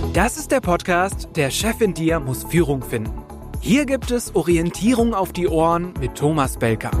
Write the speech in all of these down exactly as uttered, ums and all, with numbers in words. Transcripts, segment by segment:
Das ist der Podcast „Der Chef in dir muss Führung finden“. Hier gibt es Orientierung auf die Ohren mit Thomas Belker.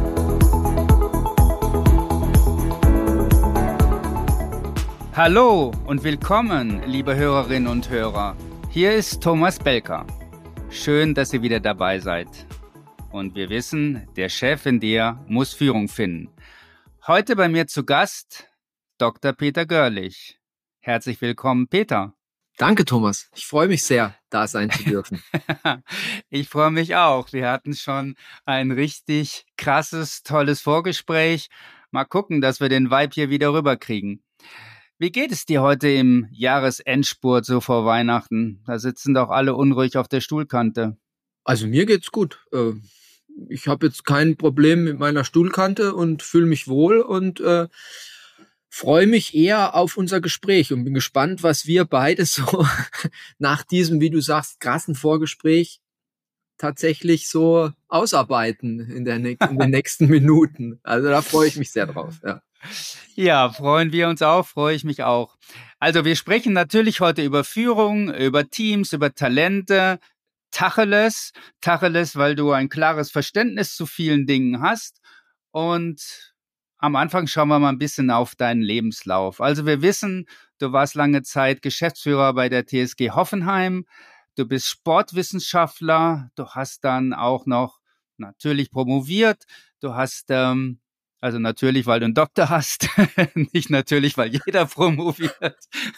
Hallo und willkommen, liebe Hörerinnen und Hörer. Hier ist Thomas Belker. Schön, dass ihr wieder dabei seid. Und wir wissen, der Chef in dir muss Führung finden. Heute bei mir zu Gast Doktor Peter Görlich. Herzlich willkommen, Peter. Danke, Thomas. Ich freue mich sehr, da sein zu dürfen. Ich freue mich auch. Wir hatten schon ein richtig krasses, tolles Vorgespräch. Mal gucken, dass wir den Vibe hier wieder rüberkriegen. Wie geht es dir heute im Jahresendspurt so vor Weihnachten? Da sitzen doch alle unruhig auf der Stuhlkante. Also mir geht's gut. Ich habe jetzt kein Problem mit meiner Stuhlkante und fühle mich wohl und äh, freue mich eher auf unser Gespräch und bin gespannt, was wir beide so nach diesem, wie du sagst, krassen Vorgespräch tatsächlich so ausarbeiten in, der ne- in den nächsten Minuten. Also da freue ich mich sehr drauf. Ja. Ja, freuen wir uns auch, freue ich mich auch. Also wir sprechen natürlich heute über Führung, über Teams, über Talente, Tacheles, Tacheles, weil du ein klares Verständnis zu vielen Dingen hast. Und am Anfang schauen wir mal ein bisschen auf deinen Lebenslauf. Also wir wissen, du warst lange Zeit Geschäftsführer bei der T S G Hoffenheim. Du bist Sportwissenschaftler. Du hast dann auch noch natürlich promoviert. Du hast, ähm, also natürlich, weil du einen Doktor hast, nicht natürlich, weil jeder promoviert.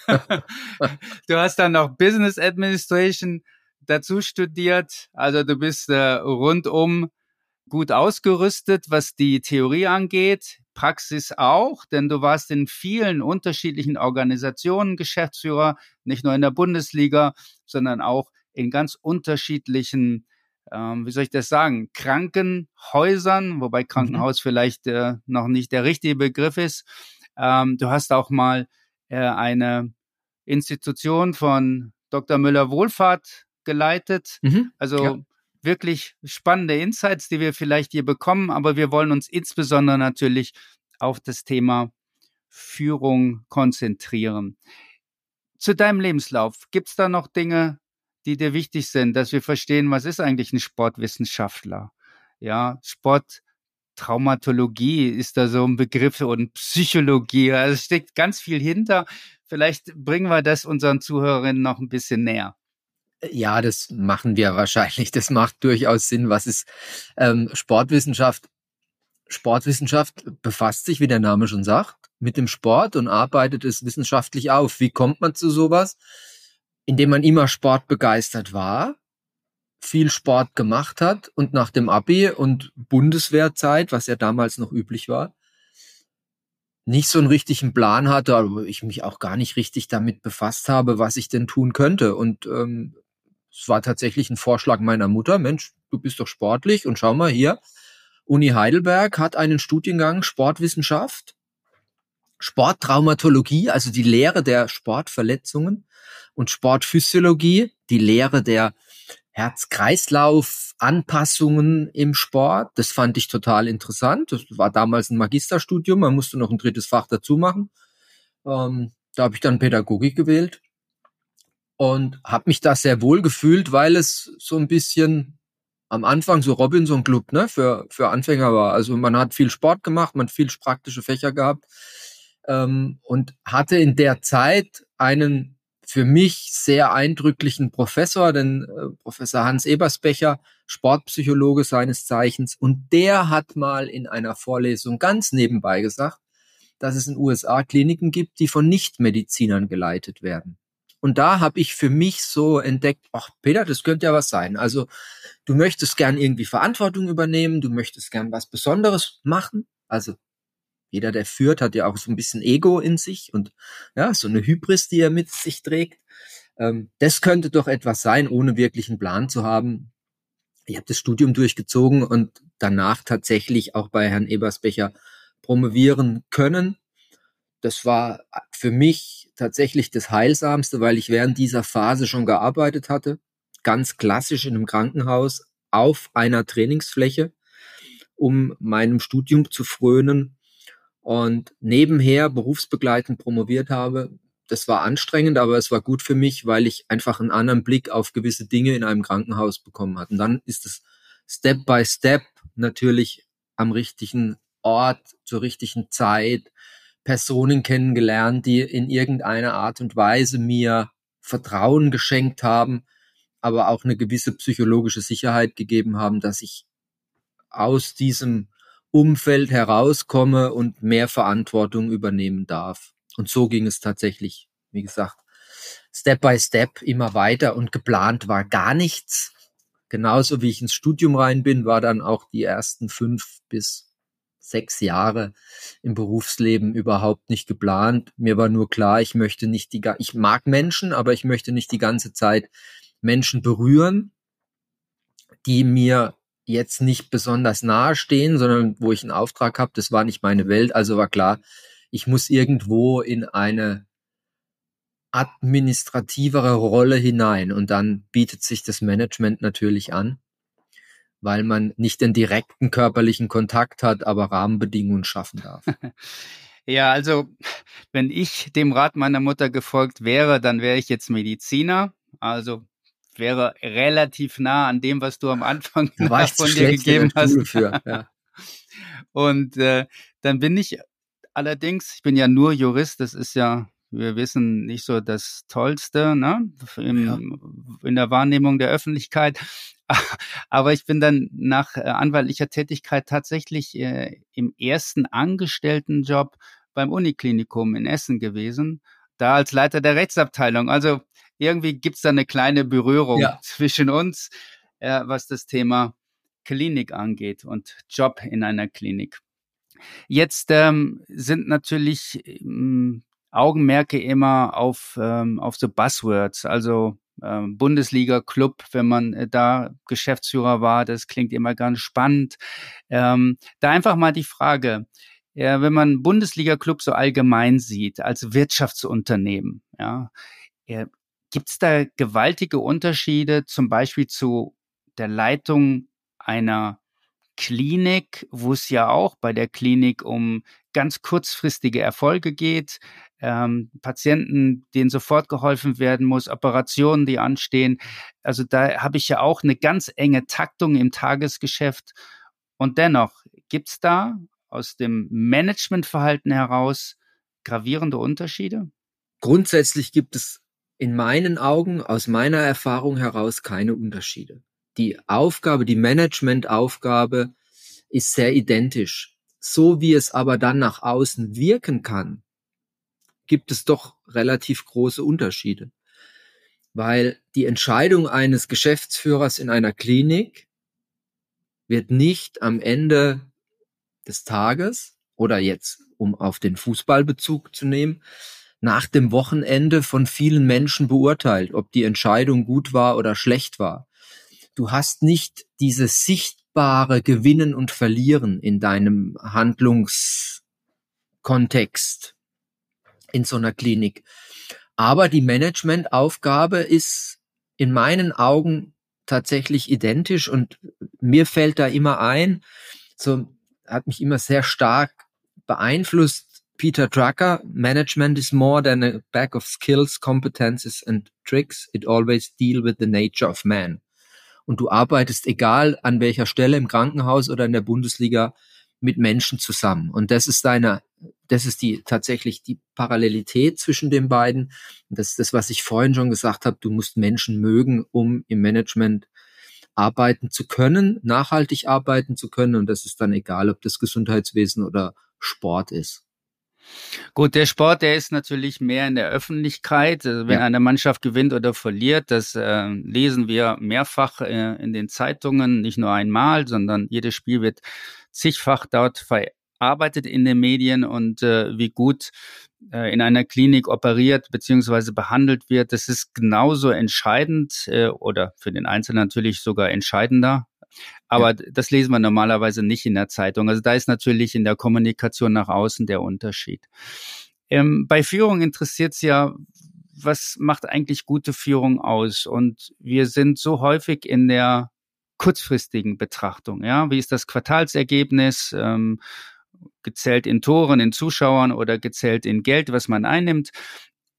Du hast dann noch Business Administration dazu studiert. Also du bist äh, rundum gut ausgerüstet, was die Theorie angeht. Praxis auch, denn du warst in vielen unterschiedlichen Organisationen Geschäftsführer, nicht nur in der Bundesliga, sondern auch in ganz unterschiedlichen, ähm, wie soll ich das sagen, Krankenhäusern, wobei Krankenhaus mhm. vielleicht äh, noch nicht der richtige Begriff ist. Ähm, du hast auch mal äh, eine Institution von Doktor Müller-Wohlfahrt geleitet. Mhm. Also ja. Wirklich spannende Insights, die wir vielleicht hier bekommen, aber wir wollen uns insbesondere natürlich auf das Thema Führung konzentrieren. Zu deinem Lebenslauf, gibt es da noch Dinge, die dir wichtig sind, dass wir verstehen, was ist eigentlich ein Sportwissenschaftler? Ja, Sporttraumatologie ist da so ein Begriff und Psychologie, also es steckt ganz viel hinter. Vielleicht bringen wir das unseren Zuhörerinnen noch ein bisschen näher. Ja, das machen wir wahrscheinlich. Das macht durchaus Sinn. Was ist ähm, Sportwissenschaft? Sportwissenschaft befasst sich, wie der Name schon sagt, mit dem Sport und arbeitet es wissenschaftlich auf. Wie kommt man zu sowas? Indem man immer sportbegeistert war, viel Sport gemacht hat und nach dem Abi und Bundeswehrzeit, was ja damals noch üblich war, nicht so einen richtigen Plan hatte, aber ich mich auch gar nicht richtig damit befasst habe, was ich denn tun könnte. Und ähm, es war tatsächlich ein Vorschlag meiner Mutter. Mensch, du bist doch sportlich und schau mal hier. Uni Heidelberg hat einen Studiengang Sportwissenschaft, Sporttraumatologie, also die Lehre der Sportverletzungen und Sportphysiologie, die Lehre der Herz-Kreislauf-Anpassungen im Sport. Das fand ich total interessant. Das war damals ein Magisterstudium. Man musste noch ein drittes Fach dazu machen. Ähm, da habe ich dann Pädagogik gewählt. Und habe mich da sehr wohl gefühlt, weil es so ein bisschen am Anfang so Robinson Club, ne, für für Anfänger war. Also man hat viel Sport gemacht, man hat viel praktische Fächer gehabt ähm, und hatte in der Zeit einen für mich sehr eindrücklichen Professor, den äh, Professor Hans Eberspecher, Sportpsychologe seines Zeichens. Und der hat mal in einer Vorlesung ganz nebenbei gesagt, dass es in den U S A Kliniken gibt, die von Nichtmedizinern geleitet werden. Und da habe ich für mich so entdeckt, ach Peter, das könnte ja was sein. Also du möchtest gern irgendwie Verantwortung übernehmen, du möchtest gern was Besonderes machen. Also jeder, der führt, hat ja auch so ein bisschen Ego in sich und ja, so eine Hybris, die er mit sich trägt. Ähm, das könnte doch etwas sein, ohne wirklich einen Plan zu haben. Ich habe das Studium durchgezogen und danach tatsächlich auch bei Herrn Eberspecher promovieren können. Das war für mich tatsächlich das Heilsamste, weil ich während dieser Phase schon gearbeitet hatte. Ganz klassisch in einem Krankenhaus auf einer Trainingsfläche, um meinem Studium zu frönen und nebenher berufsbegleitend promoviert habe. das war anstrengend, aber es war gut für mich, weil ich einfach einen anderen Blick auf gewisse Dinge in einem Krankenhaus bekommen hatte. Und dann ist es Step by Step natürlich am richtigen Ort, zur richtigen Zeit, Personen kennengelernt, die in irgendeiner Art und Weise mir Vertrauen geschenkt haben, aber auch eine gewisse psychologische Sicherheit gegeben haben, dass ich aus diesem Umfeld herauskomme und mehr Verantwortung übernehmen darf. Und so ging es tatsächlich, wie gesagt, Step by Step immer weiter und geplant war gar nichts. Genauso wie ich ins Studium rein bin, war dann auch die ersten fünf bis sechs Jahre im Berufsleben überhaupt nicht geplant. Mir war nur klar, ich möchte nicht die, ich mag Menschen, aber ich möchte nicht die ganze Zeit Menschen berühren, die mir jetzt nicht besonders nahe stehen, sondern wo ich einen Auftrag habe. Das war nicht meine Welt. Also war klar, ich muss irgendwo in eine administrativere Rolle hinein. Und dann bietet sich das Management natürlich an, weil man nicht den direkten körperlichen Kontakt hat, aber Rahmenbedingungen schaffen darf. Ja, also wenn ich dem Rat meiner Mutter gefolgt wäre, dann wäre ich jetzt Mediziner. Also wäre relativ nah an dem, was du am Anfang du warst von dir gegeben hast. Für, ja. Und äh, dann bin ich allerdings, ich bin ja nur Jurist, das ist ja, wir wissen, nicht so das Tollste, ne, Im, ja. in der Wahrnehmung der Öffentlichkeit. Aber ich bin dann nach äh, anwaltlicher Tätigkeit tatsächlich äh, im ersten Angestelltenjob beim Uniklinikum in Essen gewesen, da als Leiter der Rechtsabteilung. Also irgendwie gibt's da eine kleine Berührung ja. zwischen uns, äh, was das Thema Klinik angeht und Job in einer Klinik. Jetzt ähm, sind natürlich ähm, Augenmerke immer auf, ähm, auf so Buzzwords, also ähm, Bundesliga-Club, wenn man äh, da Geschäftsführer war, das klingt immer ganz spannend. Ähm, da einfach mal die Frage, ja, wenn man Bundesliga-Club so allgemein sieht, als Wirtschaftsunternehmen, ja, ja, gibt es da gewaltige Unterschiede zum Beispiel zu der Leitung einer Klinik, wo es ja auch bei der Klinik um ganz kurzfristige Erfolge geht, ähm, Patienten, denen sofort geholfen werden muss, Operationen, die anstehen. Also da habe ich ja auch eine ganz enge Taktung im Tagesgeschäft. Und dennoch, gibt es da aus dem Managementverhalten heraus gravierende Unterschiede? Grundsätzlich gibt es in meinen Augen, aus meiner Erfahrung heraus, keine Unterschiede. Die Aufgabe, die Managementaufgabe ist sehr identisch. So wie es aber dann nach außen wirken kann, gibt es doch relativ große Unterschiede. Weil die Entscheidung eines Geschäftsführers in einer Klinik wird nicht am Ende des Tages oder jetzt, um auf den Fußballbezug zu nehmen, nach dem Wochenende von vielen Menschen beurteilt, ob die Entscheidung gut war oder schlecht war. Du hast nicht dieses sichtbare Gewinnen und Verlieren in deinem Handlungskontext in so einer Klinik. Aber die Managementaufgabe ist in meinen Augen tatsächlich identisch und mir fällt da immer ein, so hat mich immer sehr stark beeinflusst, Peter Drucker, Management is more than a bag of skills, competences and tricks. It always deal with the nature of man. Und du arbeitest, egal an welcher Stelle im Krankenhaus oder in der Bundesliga, mit Menschen zusammen. Und das ist deine, das ist die tatsächlich die Parallelität zwischen den beiden. Und das ist das, was ich vorhin schon gesagt habe. Du musst Menschen mögen, um im Management arbeiten zu können, nachhaltig arbeiten zu können. Und das ist dann egal, ob das Gesundheitswesen oder Sport ist. Gut, der Sport, der ist natürlich mehr in der Öffentlichkeit. Also wenn ja. eine Mannschaft gewinnt oder verliert, das äh, lesen wir mehrfach äh, in den Zeitungen, nicht nur einmal, sondern jedes Spiel wird zigfach dort verarbeitet in den Medien und äh, wie gut äh, in einer Klinik operiert bzw. behandelt wird, das ist genauso entscheidend äh, oder für den Einzelnen natürlich sogar entscheidender. Aber ja. das lesen wir normalerweise nicht in der Zeitung. Also da ist natürlich in der Kommunikation nach außen der Unterschied. Ähm, bei Führung interessiert es ja, was macht eigentlich gute Führung aus? Und wir sind so häufig in der kurzfristigen Betrachtung. Ja, wie ist das Quartalsergebnis? Ähm, gezählt in Toren, in Zuschauern oder gezählt in Geld, was man einnimmt.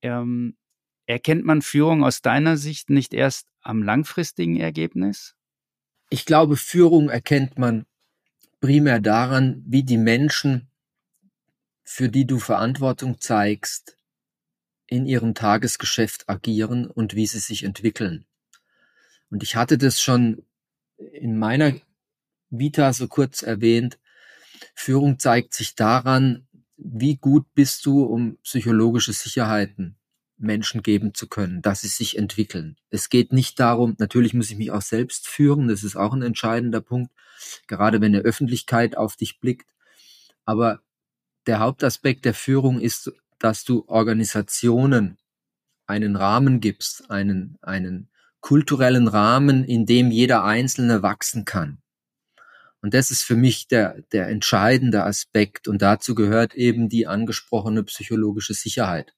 Ähm, erkennt man Führung aus deiner Sicht nicht erst am langfristigen Ergebnis? Ich glaube, Führung erkennt man primär daran, wie die Menschen, für die du Verantwortung zeigst, in ihrem Tagesgeschäft agieren und wie sie sich entwickeln. Und ich hatte das schon in meiner Vita so kurz erwähnt. Führung zeigt sich daran, wie gut bist du, um psychologische Sicherheiten Menschen geben zu können, dass sie sich entwickeln. Es geht nicht darum, natürlich muss ich mich auch selbst führen, das ist auch ein entscheidender Punkt, gerade wenn eine Öffentlichkeit auf dich blickt. Aber der Hauptaspekt der Führung ist, dass du Organisationen einen Rahmen gibst, einen, einen kulturellen Rahmen, in dem jeder Einzelne wachsen kann. Und das ist für mich der, der entscheidende Aspekt. Und dazu gehört eben die angesprochene psychologische Sicherheit.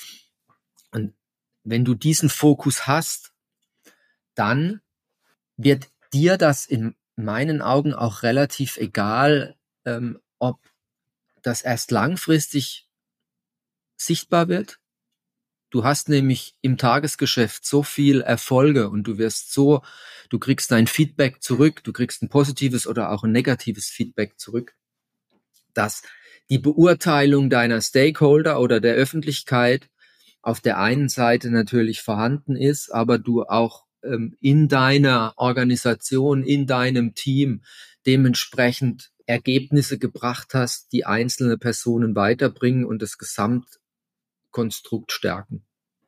Und wenn du diesen Fokus hast, dann wird dir das in meinen Augen auch relativ egal, ähm, ob das erst langfristig sichtbar wird. Du hast nämlich im Tagesgeschäft so viel Erfolge und du wirst so, du kriegst dein Feedback zurück, du kriegst ein positives oder auch ein negatives Feedback zurück, dass die Beurteilung deiner Stakeholder oder der Öffentlichkeit auf der einen Seite natürlich vorhanden ist, aber du auch ähm, in deiner Organisation, in deinem Team dementsprechend Ergebnisse gebracht hast, die einzelne Personen weiterbringen und das Gesamtkonstrukt stärken.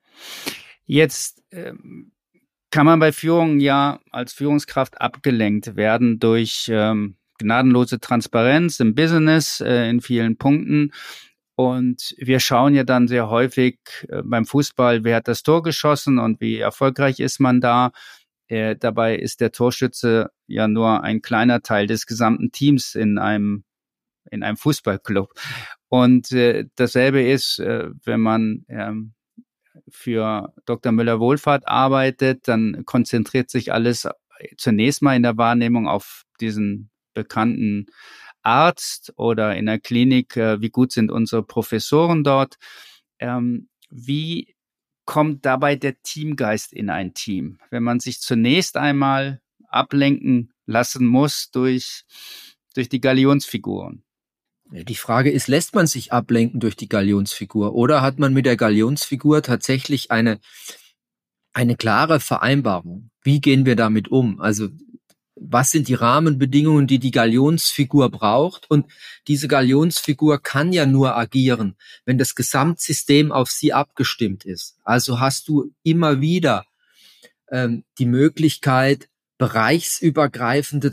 Jetzt ähm, kann man bei Führung ja als Führungskraft abgelenkt werden durch ähm, gnadenlose Transparenz im Business äh, in vielen Punkten. Und wir schauen ja dann sehr häufig äh, beim Fußball, wer hat das Tor geschossen und wie erfolgreich ist man da. Äh, dabei ist der Torschütze ja nur ein kleiner Teil des gesamten Teams in einem in einem Fußballclub. Und äh, dasselbe ist, äh, wenn man ähm, für Doktor Müller-Wohlfahrt arbeitet, dann konzentriert sich alles zunächst mal in der Wahrnehmung auf diesen bekannten Arzt oder in der Klinik, äh, wie gut sind unsere Professoren dort. Ähm, wie kommt dabei der Teamgeist in ein Team, wenn man sich zunächst einmal ablenken lassen muss durch, durch die Galionsfiguren? Die Frage ist, lässt man sich ablenken durch die Galionsfigur oder hat man mit der Galionsfigur tatsächlich eine, eine klare Vereinbarung? Wie gehen wir damit um? Also was sind die Rahmenbedingungen, die die Galionsfigur braucht? Und diese Galionsfigur kann ja nur agieren, wenn das Gesamtsystem auf sie abgestimmt ist. Also hast du immer wieder ähm, die Möglichkeit, bereichsübergreifende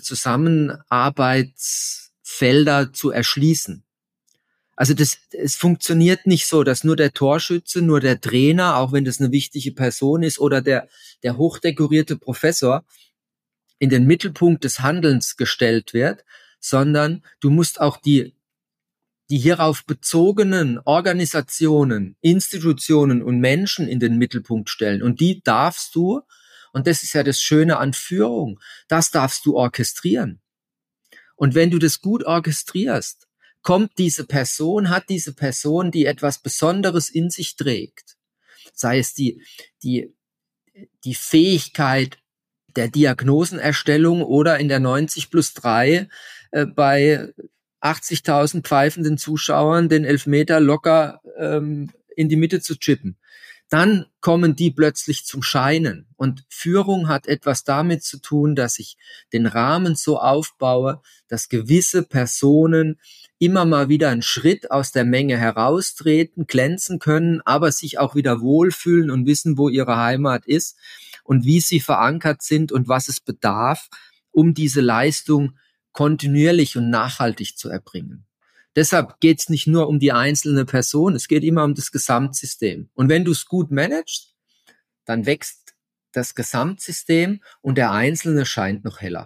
Zusammenarbeitsfelder zu erschließen. Also das, es funktioniert nicht so, dass nur der Torschütze, nur der Trainer, auch wenn das eine wichtige Person ist, oder der, der hochdekorierte Professor in den Mittelpunkt des Handelns gestellt wird, sondern du musst auch die, die hierauf bezogenen Organisationen, Institutionen und Menschen in den Mittelpunkt stellen. Und die darfst du, und das ist ja das Schöne an Führung, das darfst du orchestrieren. Und wenn du das gut orchestrierst, kommt diese Person, hat diese Person, die etwas Besonderes in sich trägt, sei es die, die, die Fähigkeit der Diagnosenerstellung oder in der neunzig plus drei äh, bei achtzigtausend pfeifenden Zuschauern den Elfmeter locker ähm, in die Mitte zu chippen. Dann kommen die plötzlich zum Scheinen. Und Führung hat etwas damit zu tun, dass ich den Rahmen so aufbaue, dass gewisse Personen immer mal wieder einen Schritt aus der Menge heraustreten, glänzen können, aber sich auch wieder wohlfühlen und wissen, wo ihre Heimat ist und wie sie verankert sind und was es bedarf, um diese Leistung kontinuierlich und nachhaltig zu erbringen. Deshalb geht es nicht nur um die einzelne Person, es geht immer um das Gesamtsystem. Und wenn du es gut managst, dann wächst das Gesamtsystem und der Einzelne scheint noch heller.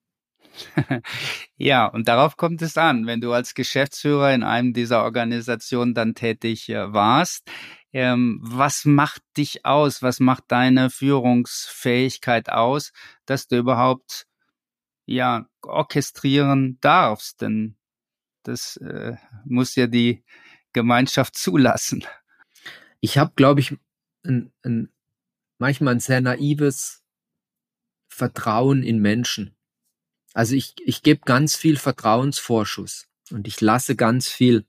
Ja, und darauf kommt es an, wenn du als Geschäftsführer in einem dieser Organisationen dann tätig äh, warst. Ähm, was macht dich aus? Was macht deine Führungsfähigkeit aus, dass du überhaupt ja orchestrieren darfst? Denn das äh, muss ja die Gemeinschaft zulassen. ich habe, glaube ich, ein, ein, manchmal ein sehr naives Vertrauen in Menschen. Also ich, ich gebe ganz viel Vertrauensvorschuss und ich lasse ganz viel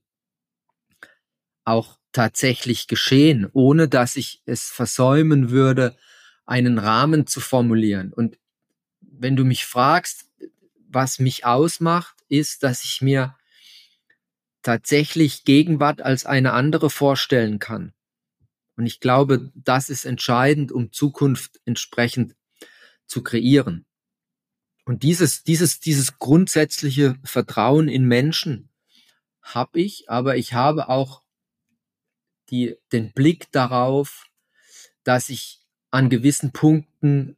auch tatsächlich geschehen, ohne dass ich es versäumen würde, einen Rahmen zu formulieren. Und wenn du mich fragst, was mich ausmacht, ist, dass ich mir tatsächlich Gegenwart als eine andere vorstellen kann. Und ich glaube, das ist entscheidend, um Zukunft entsprechend zu kreieren. Und dieses, dieses, dieses grundsätzliche Vertrauen in Menschen habe ich, aber ich habe auch die, den Blick darauf, dass ich an gewissen Punkten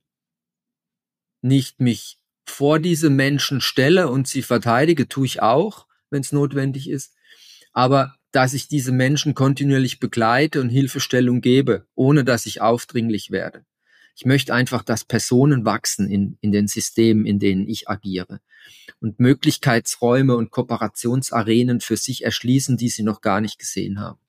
nicht mich vor diese Menschen stelle und sie verteidige, tue ich auch, wenn es notwendig ist, aber dass ich diese Menschen kontinuierlich begleite und Hilfestellung gebe, ohne dass ich aufdringlich werde. Ich möchte einfach, dass Personen wachsen in, in den Systemen, in denen ich agiere und Möglichkeitsräume und Kooperationsarenen für sich erschließen, die sie noch gar nicht gesehen haben.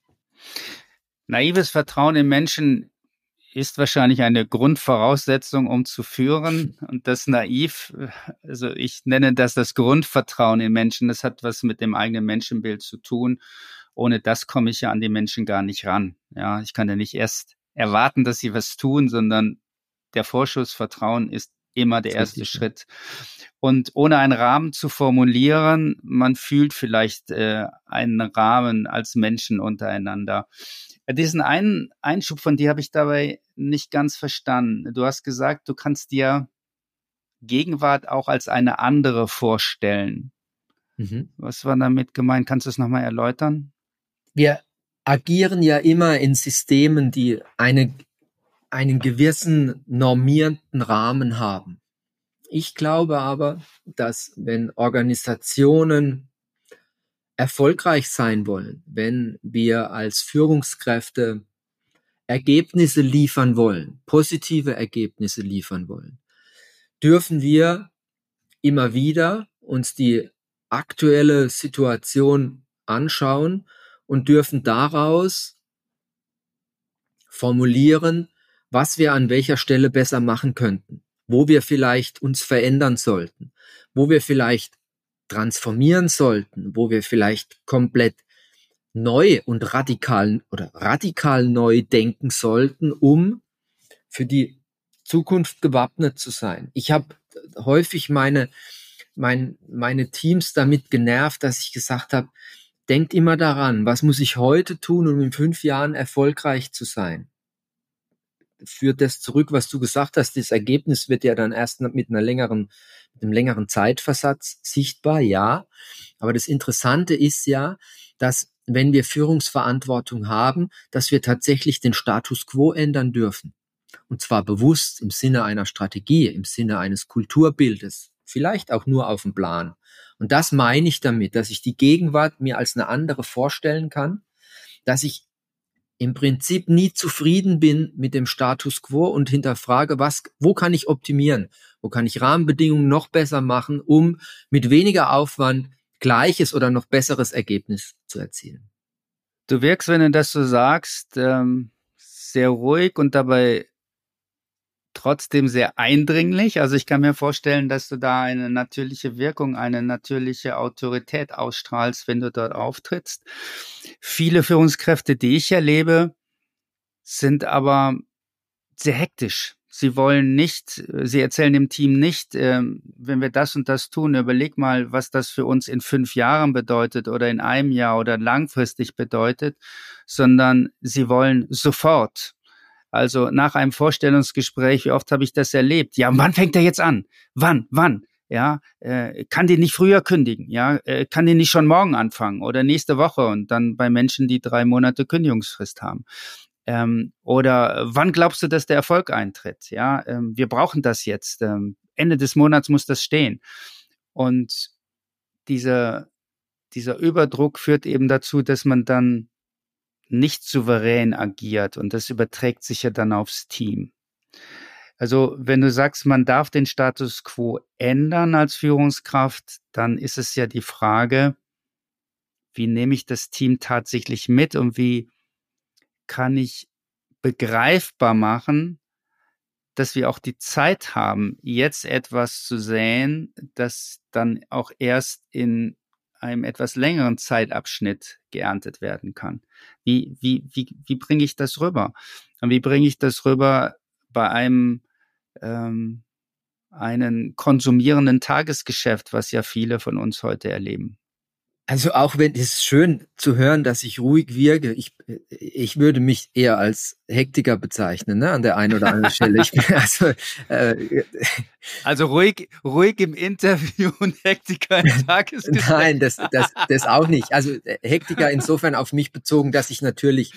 Naives Vertrauen in Menschen ist wahrscheinlich eine Grundvoraussetzung, um zu führen. Und das naiv, also ich nenne das das Grundvertrauen in Menschen. Das hat was mit dem eigenen Menschenbild zu tun. Ohne das komme ich ja an die Menschen gar nicht ran. Ja, ich kann ja nicht erst erwarten, dass sie was tun, sondern der Vorschuss Vertrauen ist immer der erste Richtig, Schritt. Und ohne einen Rahmen zu formulieren, man fühlt vielleicht äh, einen Rahmen als Menschen untereinander. Diesen einen Einschub von dir habe ich dabei nicht ganz verstanden. Du hast gesagt, du kannst dir Gegenwart auch als eine andere vorstellen. Mhm. Was war damit gemeint? Kannst du es nochmal erläutern? Wir agieren ja immer in Systemen, die eine, einen gewissen normierenden Rahmen haben. Ich glaube aber, dass wenn Organisationen erfolgreich sein wollen, wenn wir als Führungskräfte Ergebnisse liefern wollen, positive Ergebnisse liefern wollen, dürfen wir immer wieder uns die aktuelle Situation anschauen und dürfen daraus formulieren, was wir an welcher Stelle besser machen könnten, wo wir vielleicht uns verändern sollten, wo wir vielleicht transformieren sollten, wo wir vielleicht komplett neu und radikal oder radikal neu denken sollten, um für die Zukunft gewappnet zu sein. Ich habe häufig meine, mein, meine Teams damit genervt, dass ich gesagt habe, denkt immer daran, was muss ich heute tun, um in fünf Jahren erfolgreich zu sein? Führt das zurück, was du gesagt hast, das Ergebnis wird ja dann erst mit einer längeren, mit einem längeren Zeitversatz sichtbar, ja. Aber das Interessante ist ja, dass wenn wir Führungsverantwortung haben, dass wir tatsächlich den Status quo ändern dürfen. Und zwar bewusst im Sinne einer Strategie, im Sinne eines Kulturbildes, vielleicht auch nur auf dem Plan. Und das meine ich damit, dass ich die Gegenwart mir als eine andere vorstellen kann, dass ich im Prinzip nie zufrieden bin mit dem Status quo und hinterfrage, was, wo kann ich optimieren? Wo kann ich Rahmenbedingungen noch besser machen, um mit weniger Aufwand gleiches oder noch besseres Ergebnis zu erzielen? Du wirkst, wenn du das so sagst, ähm, sehr ruhig und dabei trotzdem sehr eindringlich. Also ich kann mir vorstellen, dass du da eine natürliche Wirkung, eine natürliche Autorität ausstrahlst, wenn du dort auftrittst. Viele Führungskräfte, die ich erlebe, sind aber sehr hektisch. Sie wollen nicht, sie erzählen dem Team nicht, äh, wenn wir das und das tun, überleg mal, was das für uns in fünf Jahren bedeutet oder in einem Jahr oder langfristig bedeutet, sondern sie wollen sofort. Also nach einem Vorstellungsgespräch, wie oft habe ich das erlebt? Ja, wann fängt er jetzt an? Wann? Wann? Ja, äh, kann die nicht früher kündigen? Ja, äh, kann die nicht schon morgen anfangen oder nächste Woche und dann bei Menschen, die drei Monate Kündigungsfrist haben? Ähm, oder wann glaubst du, dass der Erfolg eintritt? Ja, ähm, wir brauchen das jetzt. Ähm, Ende des Monats muss das stehen. Und dieser, dieser Überdruck führt eben dazu, dass man dann nicht souverän agiert und das überträgt sich ja dann aufs Team. Also wenn du sagst, man darf den Status quo ändern als Führungskraft, dann ist es ja die Frage, wie nehme ich das Team tatsächlich mit und wie kann ich begreifbar machen, dass wir auch die Zeit haben, jetzt etwas zu säen, das dann auch erst in einem etwas längeren Zeitabschnitt geerntet werden kann. Wie, wie, wie, wie bringe ich das rüber? Und wie bringe ich das rüber bei einem ähm, einen konsumierenden Tagesgeschäft, was ja viele von uns heute erleben? Also auch wenn es ist schön zu hören, dass ich ruhig wirke. Ich, ich würde mich eher als Hektiker bezeichnen, ne, an der einen oder anderen Stelle. Ich bin also, äh, also ruhig, ruhig im Interview und Hektiker im Tagesgeschäft. Nein, das, das, das auch nicht. Also Hektiker insofern auf mich bezogen, dass ich natürlich,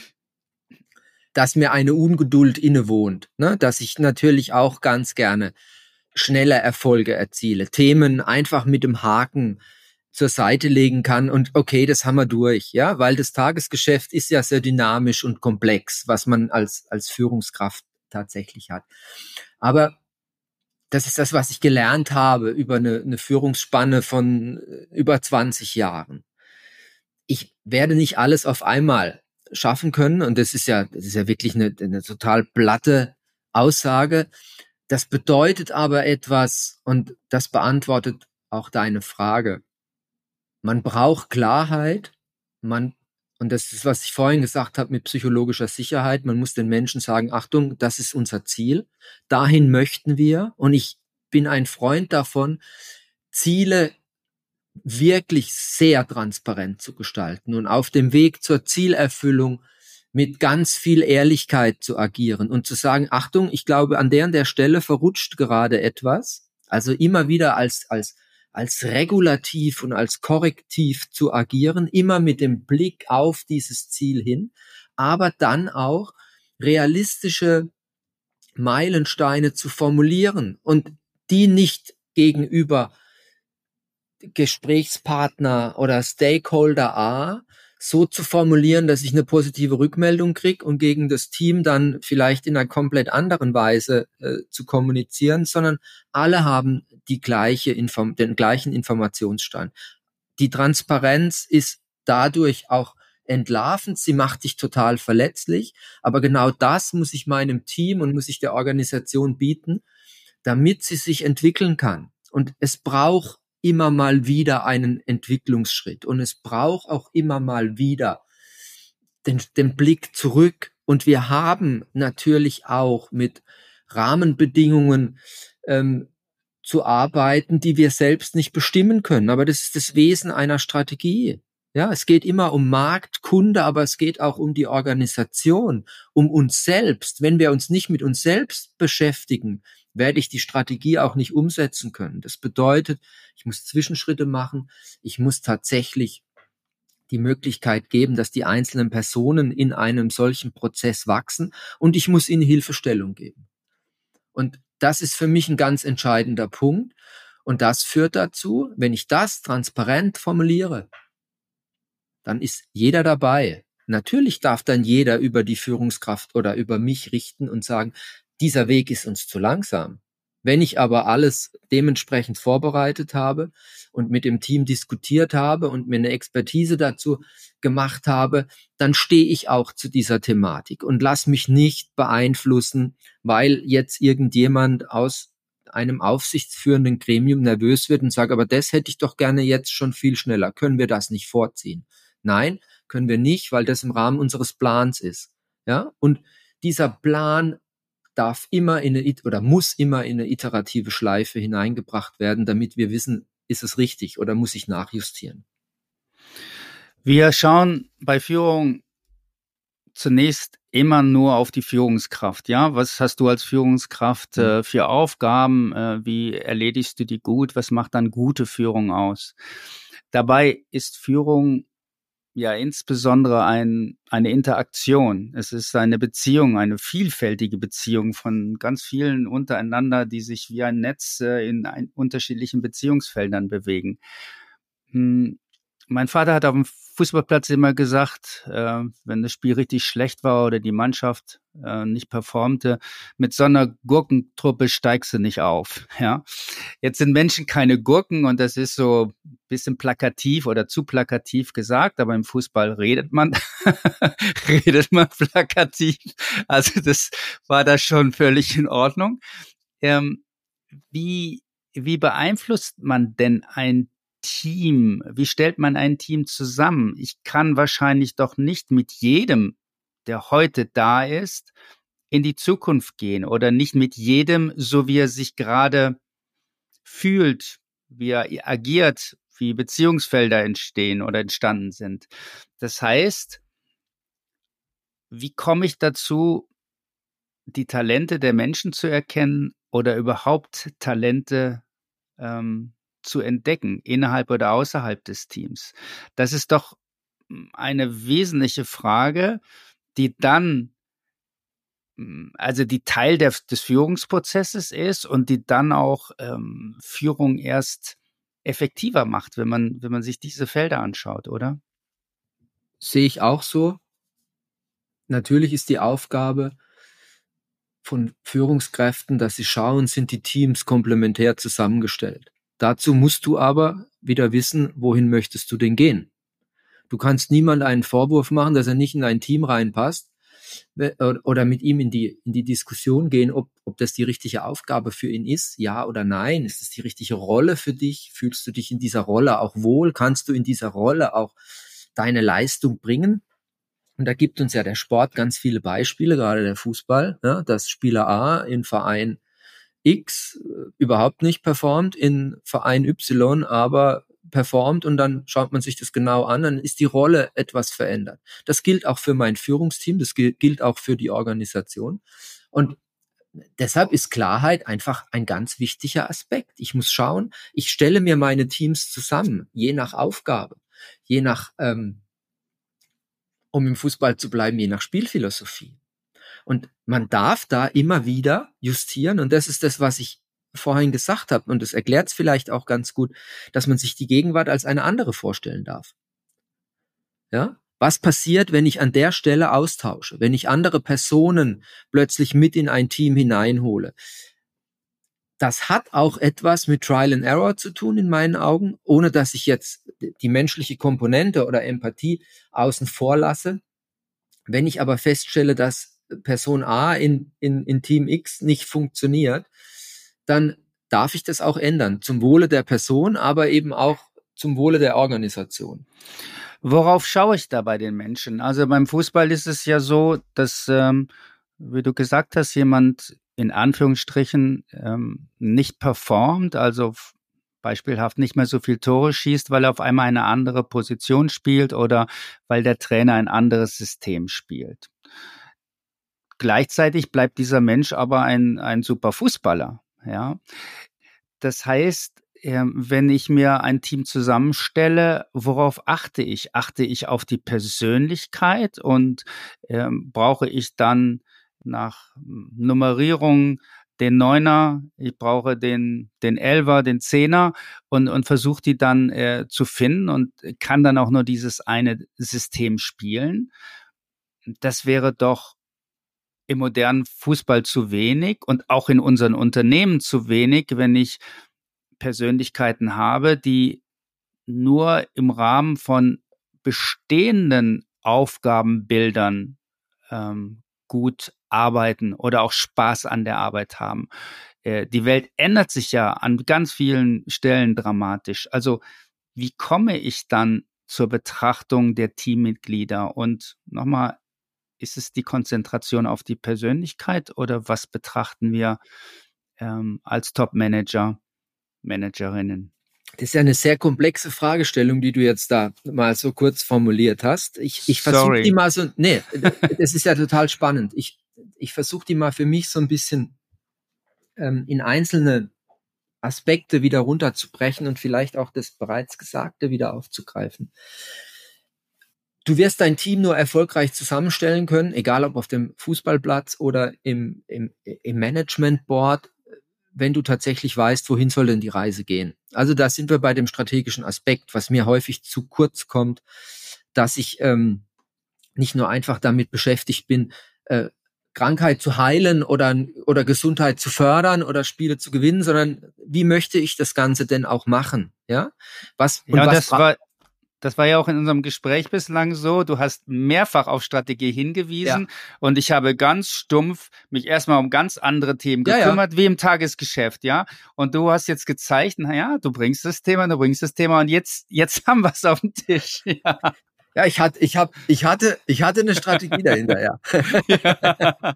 dass mir eine Ungeduld innewohnt, ne, dass ich natürlich auch ganz gerne schneller Erfolge erziele, Themen einfach mit dem Haken zur Seite legen kann und okay, das haben wir durch, ja, weil das Tagesgeschäft ist ja sehr dynamisch und komplex, was man als, als Führungskraft tatsächlich hat. Aber das ist das, was ich gelernt habe über eine, eine Führungsspanne von über zwanzig Jahren. Ich werde nicht alles auf einmal schaffen können und das ist ja, das ist ja wirklich eine, eine total platte Aussage. Das bedeutet aber etwas und das beantwortet auch deine Frage. Man braucht Klarheit, man, und das ist, was ich vorhin gesagt habe mit psychologischer Sicherheit, man muss den Menschen sagen, Achtung, das ist unser Ziel, dahin möchten wir und ich bin ein Freund davon, Ziele wirklich sehr transparent zu gestalten und auf dem Weg zur Zielerfüllung mit ganz viel Ehrlichkeit zu agieren und zu sagen, Achtung, ich glaube, an der und der Stelle verrutscht gerade etwas, also immer wieder als, als als regulativ und als korrektiv zu agieren, immer mit dem Blick auf dieses Ziel hin, aber dann auch realistische Meilensteine zu formulieren und die nicht gegenüber Gesprächspartner oder Stakeholder A so zu formulieren, dass ich eine positive Rückmeldung kriege und gegen das Team dann vielleicht in einer komplett anderen Weise äh, zu kommunizieren, sondern alle haben die gleiche Inform- den gleichen Informationsstand. Die Transparenz ist dadurch auch entlarvend, sie macht dich total verletzlich, aber genau das muss ich meinem Team und muss ich der Organisation bieten, damit sie sich entwickeln kann. Und es braucht immer mal wieder einen Entwicklungsschritt und es braucht auch immer mal wieder den, den Blick zurück und wir haben natürlich auch mit Rahmenbedingungen ähm, zu arbeiten, die wir selbst nicht bestimmen können, aber das ist das Wesen einer Strategie. Ja, es geht immer um Markt, Kunde, aber es geht auch um die Organisation, um uns selbst. Wenn wir uns nicht mit uns selbst beschäftigen, werde ich die Strategie auch nicht umsetzen können. Das bedeutet, ich muss Zwischenschritte machen. Ich muss tatsächlich die Möglichkeit geben, dass die einzelnen Personen in einem solchen Prozess wachsen und ich muss ihnen Hilfestellung geben. Und das ist für mich ein ganz entscheidender Punkt. Und das führt dazu, wenn ich das transparent formuliere, dann ist jeder dabei. Natürlich darf dann jeder über die Führungskraft oder über mich richten und sagen, dieser Weg ist uns zu langsam. Wenn ich aber alles dementsprechend vorbereitet habe und mit dem Team diskutiert habe und mir eine Expertise dazu gemacht habe, dann stehe ich auch zu dieser Thematik und lass mich nicht beeinflussen, weil jetzt irgendjemand aus einem aufsichtsführenden Gremium nervös wird und sagt, aber das hätte ich doch gerne jetzt schon viel schneller. Können wir das nicht vorziehen? Nein, können wir nicht, weil das im Rahmen unseres Plans ist. Ja, und dieser Plan darf immer in eine, oder muss immer in eine iterative Schleife hineingebracht werden, damit wir wissen, ist es richtig oder muss ich nachjustieren? Wir schauen bei Führung zunächst immer nur auf die Führungskraft. Ja, was hast du als Führungskraft äh, für Aufgaben? Äh, wie erledigst du die gut? Was macht dann gute Führung aus? Dabei ist Führung ja insbesondere ein, eine Interaktion. Es ist eine Beziehung, eine vielfältige Beziehung von ganz vielen untereinander, die sich wie ein Netz äh, in ein, unterschiedlichen Beziehungsfeldern bewegen. Hm, mein Vater hat auf dem Fußballplatz immer gesagt, äh, wenn das Spiel richtig schlecht war oder die Mannschaft äh, nicht performte, mit so einer Gurkentruppe steigst du nicht auf. Ja, jetzt sind Menschen keine Gurken und das ist so ein bisschen plakativ oder zu plakativ gesagt, aber im Fußball redet man, redet man plakativ. Also das war da schon völlig in Ordnung. Ähm, wie, wie beeinflusst man denn ein Team? Wie stellt man ein Team zusammen? Ich kann wahrscheinlich doch nicht mit jedem, der heute da ist, in die Zukunft gehen oder nicht mit jedem, so wie er sich gerade fühlt, wie er agiert, wie Beziehungsfelder entstehen oder entstanden sind. Das heißt, wie komme ich dazu, die Talente der Menschen zu erkennen oder überhaupt Talente ähm, zu entdecken, innerhalb oder außerhalb des Teams? Das ist doch eine wesentliche Frage, die dann, also die Teil der, des Führungsprozesses ist und die dann auch ähm, Führung erst effektiver macht, wenn man, wenn man sich diese Felder anschaut, oder? Sehe ich auch so. Natürlich ist die Aufgabe von Führungskräften, dass sie schauen, sind die Teams komplementär zusammengestellt. Dazu musst du aber wieder wissen, wohin möchtest du denn gehen? Du kannst niemand einen Vorwurf machen, dass er nicht in ein Team reinpasst oder mit ihm in die, in die Diskussion gehen, ob, ob das die richtige Aufgabe für ihn ist, ja oder nein. Ist das die richtige Rolle für dich? Fühlst du dich in dieser Rolle auch wohl? Kannst du in dieser Rolle auch deine Leistung bringen? Und da gibt uns ja der Sport ganz viele Beispiele, gerade der Fußball, ja, dass Spieler A in Verein X überhaupt nicht performt, in Verein Y aber performt, und dann schaut man sich das genau an, dann ist die Rolle etwas verändert. Das gilt auch für mein Führungsteam, das gilt auch für die Organisation. Und deshalb ist Klarheit einfach ein ganz wichtiger Aspekt. Ich muss schauen, ich stelle mir meine Teams zusammen, je nach Aufgabe, je nach ähm, um im Fußball zu bleiben, je nach Spielphilosophie. Und man darf da immer wieder justieren, und das ist das, was ich vorhin gesagt habe, und das erklärt es vielleicht auch ganz gut, dass man sich die Gegenwart als eine andere vorstellen darf. Ja? Was passiert, wenn ich an der Stelle austausche, wenn ich andere Personen plötzlich mit in ein Team hineinhole? Das hat auch etwas mit Trial and Error zu tun in meinen Augen, ohne dass ich jetzt die menschliche Komponente oder Empathie außen vor lasse. Wenn ich aber feststelle, dass Person A in, in, in Team X nicht funktioniert, dann darf ich das auch ändern, zum Wohle der Person, aber eben auch zum Wohle der Organisation. Worauf schaue ich da bei den Menschen? Also beim Fußball ist es ja so, dass, ähm, wie du gesagt hast, jemand in Anführungsstrichen ähm, nicht performt, also beispielhaft nicht mehr so viel Tore schießt, weil er auf einmal eine andere Position spielt oder weil der Trainer ein anderes System spielt. Gleichzeitig bleibt dieser Mensch aber ein, ein super Fußballer. Ja? Das heißt, wenn ich mir ein Team zusammenstelle, worauf achte ich? Achte ich auf die Persönlichkeit und äh, brauche ich dann nach Nummerierung den Neuner, ich brauche den den Elfer, den Zehner und und versuche die dann äh, zu finden und kann dann auch nur dieses eine System spielen. Das wäre doch im modernen Fußball zu wenig und auch in unseren Unternehmen zu wenig, wenn ich Persönlichkeiten habe, die nur im Rahmen von bestehenden Aufgabenbildern ähm, gut arbeiten oder auch Spaß an der Arbeit haben. Äh, die Welt ändert sich ja an ganz vielen Stellen dramatisch. Also wie komme ich dann zur Betrachtung der Teammitglieder? Und nochmal, ist es die Konzentration auf die Persönlichkeit oder was betrachten wir ähm, als Top-Manager, Managerinnen? Das ist ja eine sehr komplexe Fragestellung, die du jetzt da mal so kurz formuliert hast. Ich, ich versuche die mal so, nee, das ist ja total spannend. Ich, ich versuche die mal für mich so ein bisschen ähm, in einzelne Aspekte wieder runterzubrechen und vielleicht auch das bereits Gesagte wieder aufzugreifen. Du wirst dein Team nur erfolgreich zusammenstellen können, egal ob auf dem Fußballplatz oder im, im, im Management Board, wenn du tatsächlich weißt, wohin soll denn die Reise gehen. Also da sind wir bei dem strategischen Aspekt, was mir häufig zu kurz kommt, dass ich ähm, nicht nur einfach damit beschäftigt bin, äh, Krankheit zu heilen oder, oder Gesundheit zu fördern oder Spiele zu gewinnen, sondern wie möchte ich das Ganze denn auch machen? Ja, was, ja, und was das war, das war ja auch in unserem Gespräch bislang so. Du hast mehrfach auf Strategie hingewiesen Ja. und ich habe ganz stumpf mich erstmal um ganz andere Themen Ja, gekümmert, ja. wie im Tagesgeschäft, ja. Und du hast jetzt gezeigt, na ja, du bringst das Thema, du bringst das Thema und jetzt, jetzt haben wir es auf dem Tisch, ja. Ja, ich hatte, ich hab, ich hatte, ich hatte eine Strategie dahinter, ja. Ja.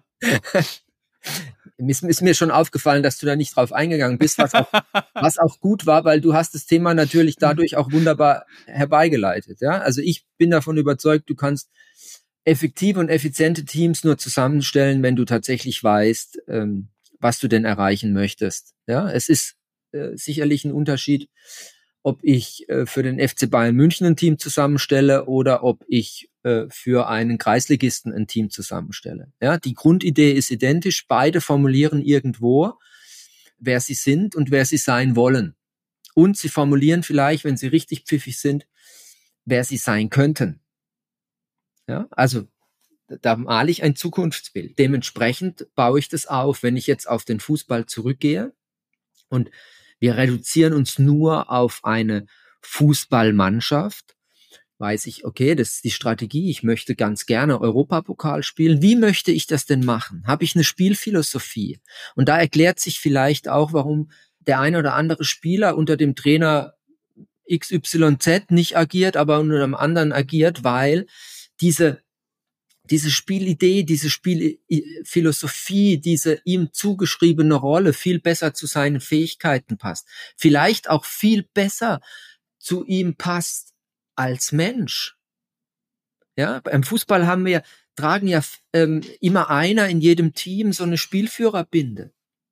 Ist, ist mir schon aufgefallen, dass du da nicht drauf eingegangen bist, was auch, was auch gut war, weil du hast das Thema natürlich dadurch auch wunderbar herbeigeleitet, ja. Also ich bin davon überzeugt, du kannst effektive und effiziente Teams nur zusammenstellen, wenn du tatsächlich weißt, ähm, was du denn erreichen möchtest, ja. Es ist äh, sicherlich ein Unterschied, ob ich äh, für den F C Bayern München ein Team zusammenstelle oder ob ich äh, für einen Kreisligisten ein Team zusammenstelle. Ja, die Grundidee ist identisch. Beide formulieren irgendwo, wer sie sind und wer sie sein wollen. Und sie formulieren vielleicht, wenn sie richtig pfiffig sind, wer sie sein könnten. Ja, also da male ich ein Zukunftsbild. Dementsprechend baue ich das auf. Wenn ich jetzt auf den Fußball zurückgehe und wir reduzieren uns nur auf eine Fußballmannschaft, weiß ich, okay, das ist die Strategie, ich möchte ganz gerne Europapokal spielen. Wie möchte ich das denn machen? Habe ich eine Spielphilosophie? Und da erklärt sich vielleicht auch, warum der eine oder andere Spieler unter dem Trainer X Y Z nicht agiert, aber unter einem anderen agiert, weil diese diese Spielidee, diese Spielphilosophie, diese ihm zugeschriebene Rolle viel besser zu seinen Fähigkeiten passt. Vielleicht auch viel besser zu ihm passt als Mensch. Ja, beim Fußball haben wir, tragen ja ähm, immer einer in jedem Team so eine Spielführerbinde.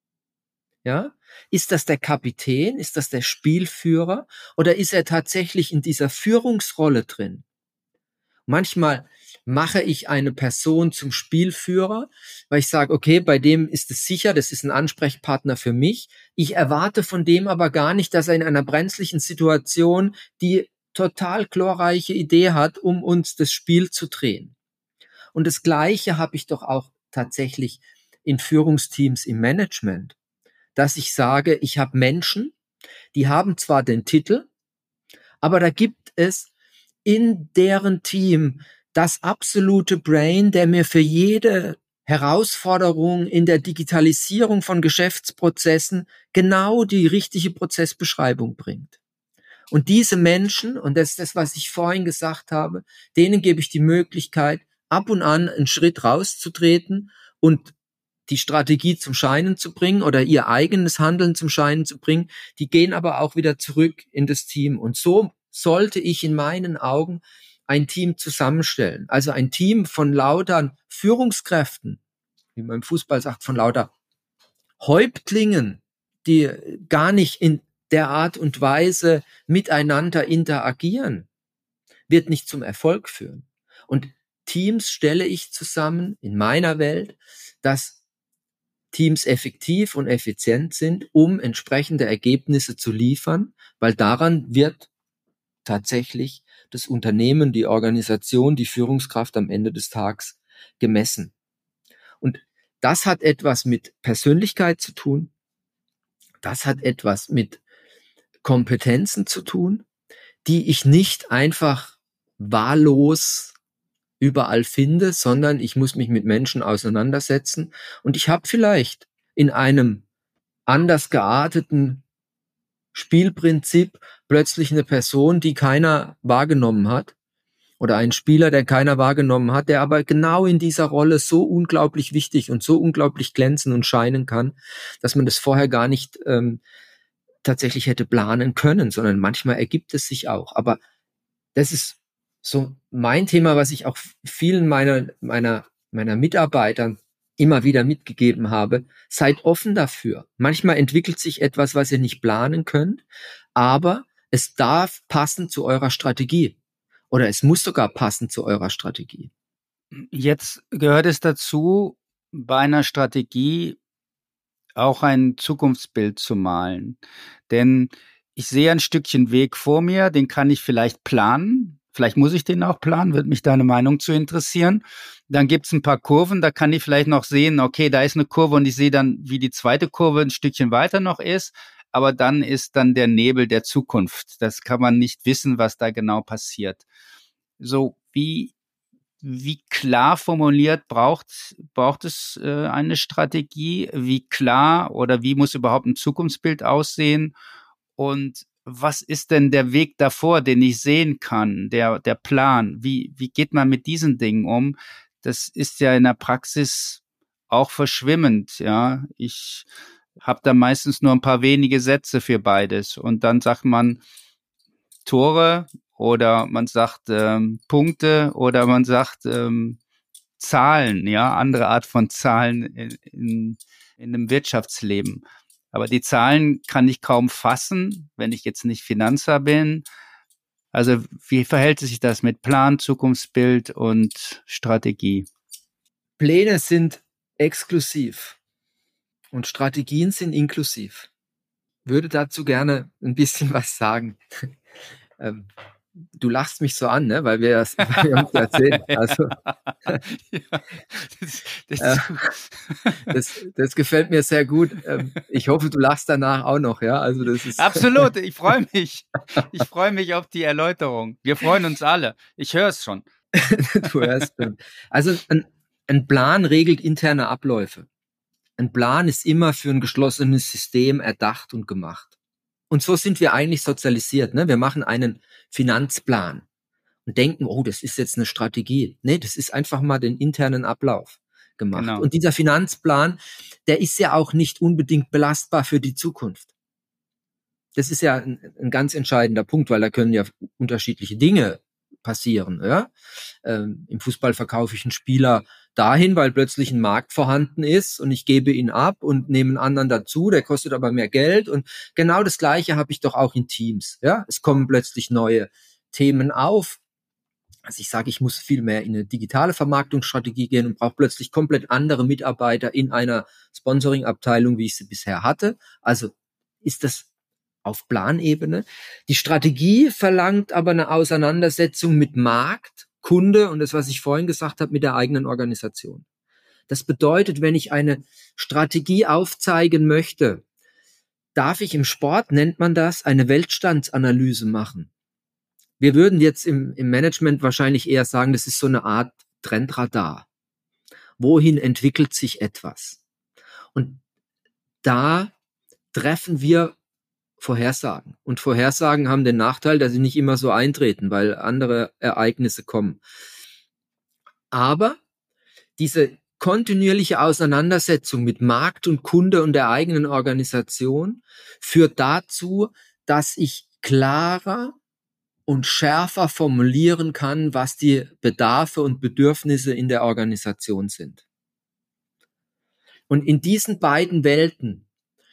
Ja, ist das der Kapitän? Ist das der Spielführer? Oder ist er tatsächlich in dieser Führungsrolle drin? Manchmal mache ich eine Person zum Spielführer, weil ich sage, okay, bei dem ist es sicher, das ist ein Ansprechpartner für mich. Ich erwarte von dem aber gar nicht, dass er in einer brenzlichen Situation die total glorreiche Idee hat, um uns das Spiel zu drehen. Und das Gleiche habe ich doch auch tatsächlich in Führungsteams im Management, dass ich sage, ich habe Menschen, die haben zwar den Titel, aber da gibt es in deren Team das absolute Brain, der mir für jede Herausforderung in der Digitalisierung von Geschäftsprozessen genau die richtige Prozessbeschreibung bringt. Und diese Menschen, und das ist das, was ich vorhin gesagt habe, denen gebe ich die Möglichkeit, ab und an einen Schritt rauszutreten und die Strategie zum Scheinen zu bringen oder ihr eigenes Handeln zum Scheinen zu bringen. Die gehen aber auch wieder zurück in das Team. Und so sollte ich in meinen Augen ein Team zusammenstellen. Also ein Team von lauter Führungskräften, wie man im Fußball sagt, von lauter Häuptlingen, die gar nicht in der Art und Weise miteinander interagieren, wird nicht zum Erfolg führen. Und Teams stelle ich zusammen in meiner Welt, dass Teams effektiv und effizient sind, um entsprechende Ergebnisse zu liefern, weil daran wird tatsächlich das Unternehmen, die Organisation, die Führungskraft am Ende des Tages gemessen. Und das hat etwas mit Persönlichkeit zu tun. Das hat etwas mit Kompetenzen zu tun, die ich nicht einfach wahllos überall finde, sondern ich muss mich mit Menschen auseinandersetzen. Und ich habe vielleicht in einem anders gearteten Spielprinzip plötzlich eine Person, die keiner wahrgenommen hat, oder ein Spieler, der keiner wahrgenommen hat, der aber genau in dieser Rolle so unglaublich wichtig und so unglaublich glänzen und scheinen kann, dass man das vorher gar nicht ähm, tatsächlich hätte planen können, sondern manchmal ergibt es sich auch. Aber das ist so mein Thema, was ich auch vielen meiner meiner meiner Mitarbeitern immer wieder mitgegeben habe. Seid offen dafür. Manchmal entwickelt sich etwas, was ihr nicht planen könnt, aber es darf passen zu eurer Strategie. Oder es muss sogar passen zu eurer Strategie. Jetzt gehört es dazu, bei einer Strategie auch ein Zukunftsbild zu malen. Denn ich sehe ein Stückchen Weg vor mir, den kann ich vielleicht planen. Vielleicht muss ich den auch planen, würde mich deine Meinung zu interessieren. Dann gibt's ein paar Kurven, da kann ich vielleicht noch sehen, okay, da ist eine Kurve und ich sehe dann, wie die zweite Kurve ein Stückchen weiter noch ist. Aber dann ist dann der Nebel der Zukunft. Das kann man nicht wissen, was da genau passiert. So, wie Wie klar formuliert braucht, braucht es äh, eine Strategie? Wie klar oder wie muss überhaupt ein Zukunftsbild aussehen? Und was ist denn der Weg davor, den ich sehen kann, der, der Plan? Wie, wie geht man mit diesen Dingen um? Das ist ja in der Praxis auch verschwimmend, ja. Ich habe da meistens nur ein paar wenige Sätze für beides. Und dann sagt man Tore, oder man sagt ähm, Punkte oder man sagt ähm, Zahlen, ja, andere Art von Zahlen in, in, in einem Wirtschaftsleben. Aber die Zahlen kann ich kaum fassen, wenn ich jetzt nicht Finanzer bin. Also wie verhält sich das mit Plan, Zukunftsbild und Strategie? Pläne sind exklusiv und Strategien sind inklusiv. Würde dazu gerne ein bisschen was sagen. ähm, Du lachst mich so an, ne? Weil wir, das, weil wir uns ja erzählen. Also, ja, das, das, äh, das, das gefällt mir sehr gut. Ich hoffe, du lachst danach auch noch, ja? Also das ist absolut. Ich freue mich. Ich freue mich auf die Erläuterung. Wir freuen uns alle. Ich höre es schon. Du hörst schon. Also ein, ein Plan regelt interne Abläufe. Ein Plan ist immer für ein geschlossenes System erdacht und gemacht. Und so sind wir eigentlich sozialisiert, ne? Wir machen einen Finanzplan und denken, oh, das ist jetzt eine Strategie. Nee, das ist einfach mal den internen Ablauf gemacht. Genau. Und dieser Finanzplan, der ist ja auch nicht unbedingt belastbar für die Zukunft. Das ist ja ein, ein ganz entscheidender Punkt, weil da können ja unterschiedliche Dinge passieren. Ja? Ähm, im Fußball verkaufe ich einen Spieler dahin, weil plötzlich ein Markt vorhanden ist und ich gebe ihn ab und nehme einen anderen dazu, der kostet aber mehr Geld, und genau das Gleiche habe ich doch auch in Teams. Ja, es kommen plötzlich neue Themen auf. Also ich sage, ich muss viel mehr in eine digitale Vermarktungsstrategie gehen und brauche plötzlich komplett andere Mitarbeiter in einer Sponsoring-Abteilung, wie ich sie bisher hatte. Also ist das auf Planebene. Die Strategie verlangt aber eine Auseinandersetzung mit Markt, Kunde und das, was ich vorhin gesagt habe, mit der eigenen Organisation. Das bedeutet, wenn ich eine Strategie aufzeigen möchte, darf ich im Sport, nennt man das, eine Weltstandsanalyse machen. Wir würden jetzt im, im Management wahrscheinlich eher sagen, das ist so eine Art Trendradar. Wohin entwickelt sich etwas? Und da treffen wir Vorhersagen. Und Vorhersagen haben den Nachteil, dass sie nicht immer so eintreten, weil andere Ereignisse kommen. Aber diese kontinuierliche Auseinandersetzung mit Markt und Kunde und der eigenen Organisation führt dazu, dass ich klarer und schärfer formulieren kann, was die Bedarfe und Bedürfnisse in der Organisation sind. Und in diesen beiden Welten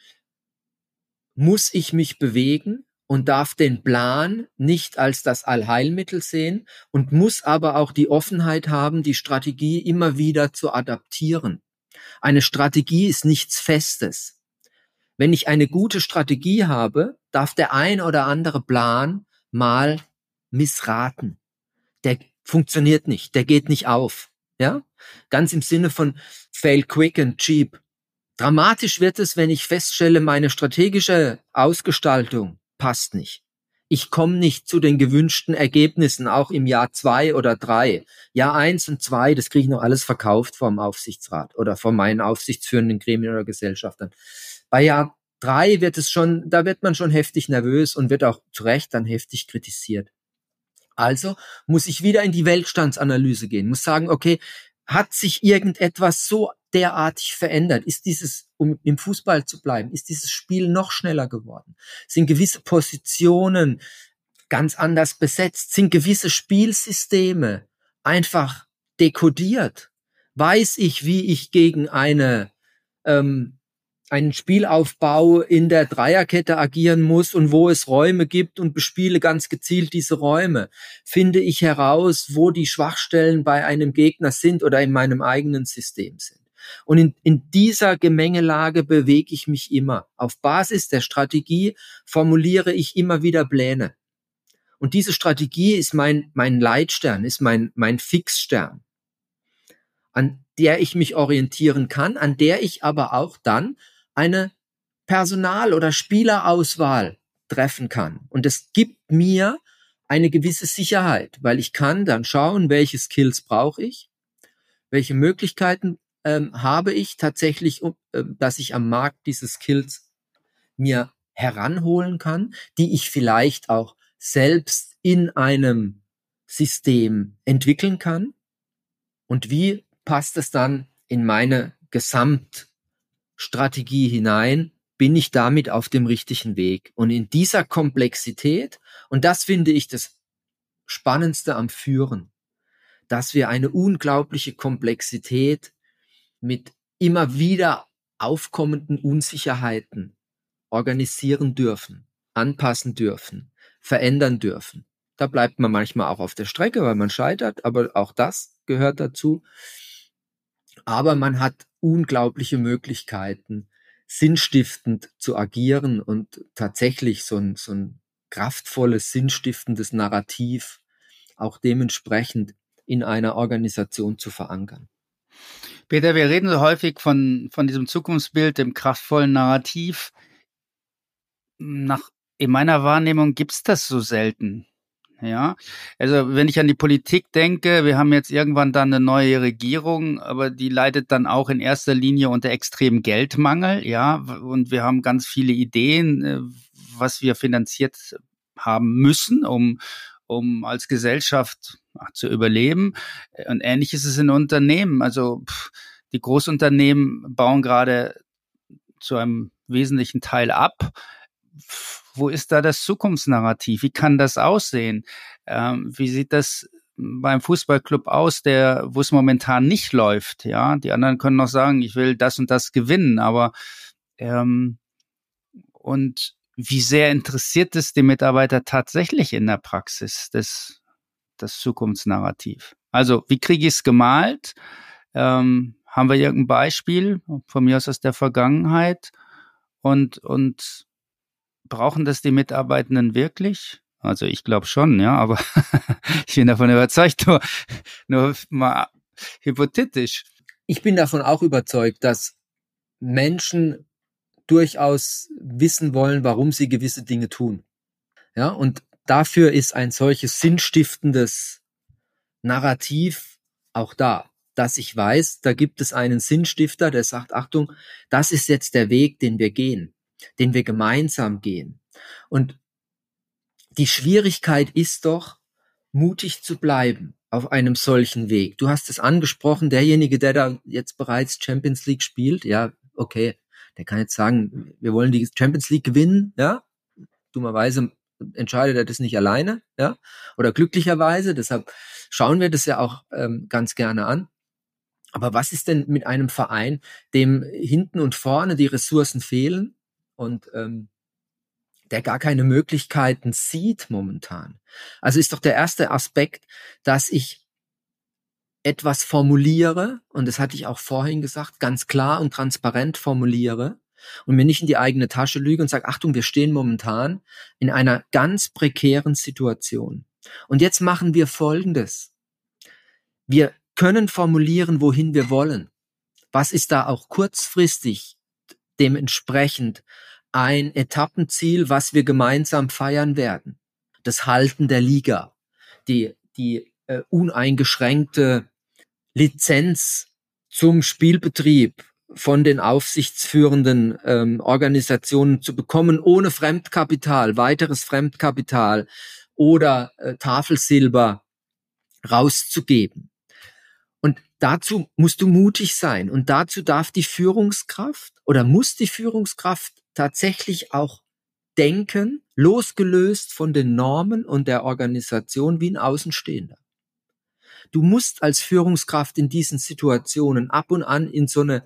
muss ich mich bewegen und darf den Plan nicht als das Allheilmittel sehen und muss aber auch die Offenheit haben, die Strategie immer wieder zu adaptieren. Eine Strategie ist nichts Festes. Wenn ich eine gute Strategie habe, darf der ein oder andere Plan mal missraten. Der funktioniert nicht, der geht nicht auf. Ja? Ganz im Sinne von fail quick and cheap. Dramatisch wird es, wenn ich feststelle, meine strategische Ausgestaltung passt nicht. Ich komme nicht zu den gewünschten Ergebnissen, auch im Jahr zwei oder drei. Jahr eins und zwei, das kriege ich noch alles verkauft vom Aufsichtsrat oder von meinen aufsichtsführenden Gremien oder Gesellschaftern. Bei Jahr drei wird es schon, da wird man schon heftig nervös und wird auch zu Recht dann heftig kritisiert. Also muss ich wieder in die Weltstandsanalyse gehen, muss sagen, okay, hat sich irgendetwas so derartig verändert? Ist dieses, um im Fußball zu bleiben, ist dieses Spiel noch schneller geworden? Sind gewisse Positionen ganz anders besetzt? Sind gewisse Spielsysteme einfach dekodiert? Weiß ich, wie ich gegen eine ähm, einen Spielaufbau in der Dreierkette agieren muss und wo es Räume gibt und bespiele ganz gezielt diese Räume? Finde ich heraus, wo die Schwachstellen bei einem Gegner sind oder in meinem eigenen System sind? Und in, in dieser Gemengelage bewege ich mich immer. Auf Basis der Strategie formuliere ich immer wieder Pläne. Und diese Strategie ist mein, mein Leitstern, ist mein, mein Fixstern, an der ich mich orientieren kann, an der ich aber auch dann eine Personal- oder Spielerauswahl treffen kann. Und es gibt mir eine gewisse Sicherheit, weil ich kann dann schauen, welche Skills brauche ich, welche Möglichkeiten ähm, habe ich tatsächlich, äh, dass ich am Markt diese Skills mir heranholen kann, die ich vielleicht auch selbst in einem System entwickeln kann. Und wie passt es dann in meine Gesamtstrategie hinein? Bin ich damit auf dem richtigen Weg? Und in dieser Komplexität, und das finde ich das Spannendste am Führen, dass wir eine unglaubliche Komplexität mit immer wieder aufkommenden Unsicherheiten organisieren dürfen, anpassen dürfen, verändern dürfen. Da bleibt man manchmal auch auf der Strecke, weil man scheitert, aber auch das gehört dazu. Aber man hat unglaubliche Möglichkeiten, sinnstiftend zu agieren und tatsächlich so ein, so ein kraftvolles, sinnstiftendes Narrativ auch dementsprechend in einer Organisation zu verankern. Peter, wir reden so häufig von, von diesem Zukunftsbild, dem kraftvollen Narrativ. Nach, in meiner Wahrnehmung gibt's das so selten. Ja, also wenn ich an die Politik denke, wir haben jetzt irgendwann dann eine neue Regierung, aber die leidet dann auch in erster Linie unter extremem Geldmangel, ja, und wir haben ganz viele Ideen, was wir finanziert haben müssen, um um als Gesellschaft zu überleben. Und ähnlich ist es in Unternehmen. Also pff, die Großunternehmen bauen gerade zu einem wesentlichen Teil ab. Wo ist da das Zukunftsnarrativ? Wie kann das aussehen? Ähm, wie sieht das beim Fußballclub aus, der, wo es momentan nicht läuft? Ja, die anderen können noch sagen, ich will das und das gewinnen, aber ähm, und wie sehr interessiert es die Mitarbeiter tatsächlich in der Praxis, das, das Zukunftsnarrativ? Also, wie kriege ich es gemalt? Ähm, haben wir irgendein Beispiel von mir aus aus der Vergangenheit? Und, und brauchen das die Mitarbeitenden wirklich? Also ich glaube schon, ja, aber ich bin davon überzeugt, nur, nur mal hypothetisch. Ich bin davon auch überzeugt, dass Menschen durchaus wissen wollen, warum sie gewisse Dinge tun. Ja, und dafür ist ein solches sinnstiftendes Narrativ auch da, dass ich weiß, da gibt es einen Sinnstifter, der sagt, Achtung, das ist jetzt der Weg, den wir gehen, den wir gemeinsam gehen. Und die Schwierigkeit ist doch, mutig zu bleiben auf einem solchen Weg. Du hast es angesprochen, derjenige, der da jetzt bereits Champions League spielt, ja, okay, der kann jetzt sagen, wir wollen die Champions League gewinnen, ja, dummerweise entscheidet er das nicht alleine, ja, oder glücklicherweise, deshalb schauen wir das ja auch ähm, ganz gerne an. Aber was ist denn mit einem Verein, dem hinten und vorne die Ressourcen fehlen und ähm, der gar keine Möglichkeiten sieht momentan? Also ist doch der erste Aspekt, dass ich etwas formuliere, und das hatte ich auch vorhin gesagt, ganz klar und transparent formuliere und mir nicht in die eigene Tasche lüge und sage, Achtung, wir stehen momentan in einer ganz prekären Situation. Und jetzt machen wir Folgendes. Wir können formulieren, wohin wir wollen. Was ist da auch kurzfristig dementsprechend ein Etappenziel, was wir gemeinsam feiern werden? Das Halten der Liga, die, die äh, uneingeschränkte Lizenz zum Spielbetrieb von den aufsichtsführenden ähm, Organisationen zu bekommen, ohne Fremdkapital, weiteres Fremdkapital oder äh, Tafelsilber rauszugeben. Und dazu musst du mutig sein. Und dazu darf die Führungskraft oder muss die Führungskraft tatsächlich auch denken, losgelöst von den Normen und der Organisation wie ein Außenstehender. Du musst als Führungskraft in diesen Situationen ab und an in so eine,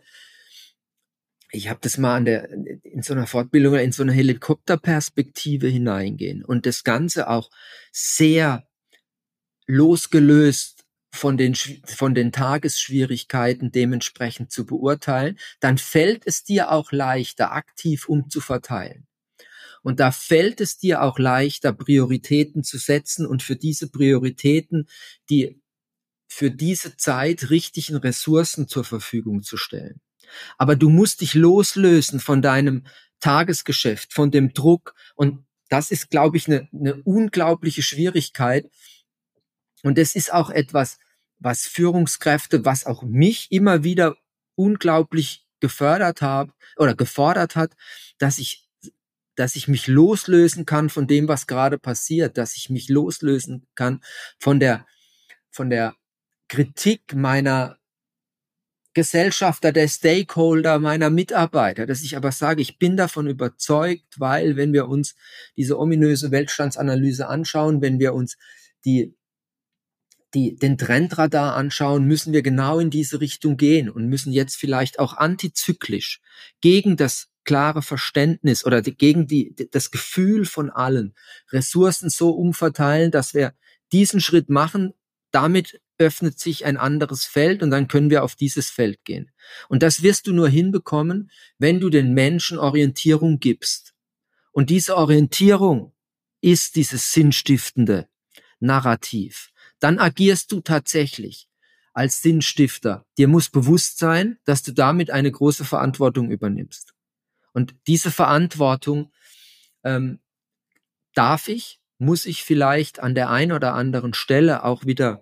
ich habe das mal an der, in so einer Fortbildung oder in so eine Helikopterperspektive hineingehen und das Ganze auch sehr losgelöst von den, von den Tagesschwierigkeiten dementsprechend zu beurteilen, dann fällt es dir auch leichter, aktiv umzuverteilen. Und da fällt es dir auch leichter, Prioritäten zu setzen und für diese Prioritäten die für diese Zeit richtigen Ressourcen zur Verfügung zu stellen. Aber du musst dich loslösen von deinem Tagesgeschäft, von dem Druck. Und das ist, glaube ich, eine, eine unglaubliche Schwierigkeit. Und es ist auch etwas, was Führungskräfte, was auch mich immer wieder unglaublich gefördert hat oder gefordert hat, dass ich, dass ich mich loslösen kann von dem, was gerade passiert, dass ich mich loslösen kann von der, von der Kritik meiner Gesellschafter, der Stakeholder, meiner Mitarbeiter, dass ich aber sage, ich bin davon überzeugt, weil wenn wir uns diese ominöse Weltstandsanalyse anschauen, wenn wir uns die, die, den Trendradar anschauen, müssen wir genau in diese Richtung gehen und müssen jetzt vielleicht auch antizyklisch gegen das klare Verständnis oder die, gegen die, das Gefühl von allen Ressourcen so umverteilen, dass wir diesen Schritt machen. Damit öffnet sich ein anderes Feld und dann können wir auf dieses Feld gehen. Und das wirst du nur hinbekommen, wenn du den Menschen Orientierung gibst. Und diese Orientierung ist dieses sinnstiftende Narrativ. Dann agierst du tatsächlich als Sinnstifter. Dir muss bewusst sein, dass du damit eine große Verantwortung übernimmst. Und diese Verantwortung ähm, darf ich, muss ich vielleicht an der einen oder anderen Stelle auch wieder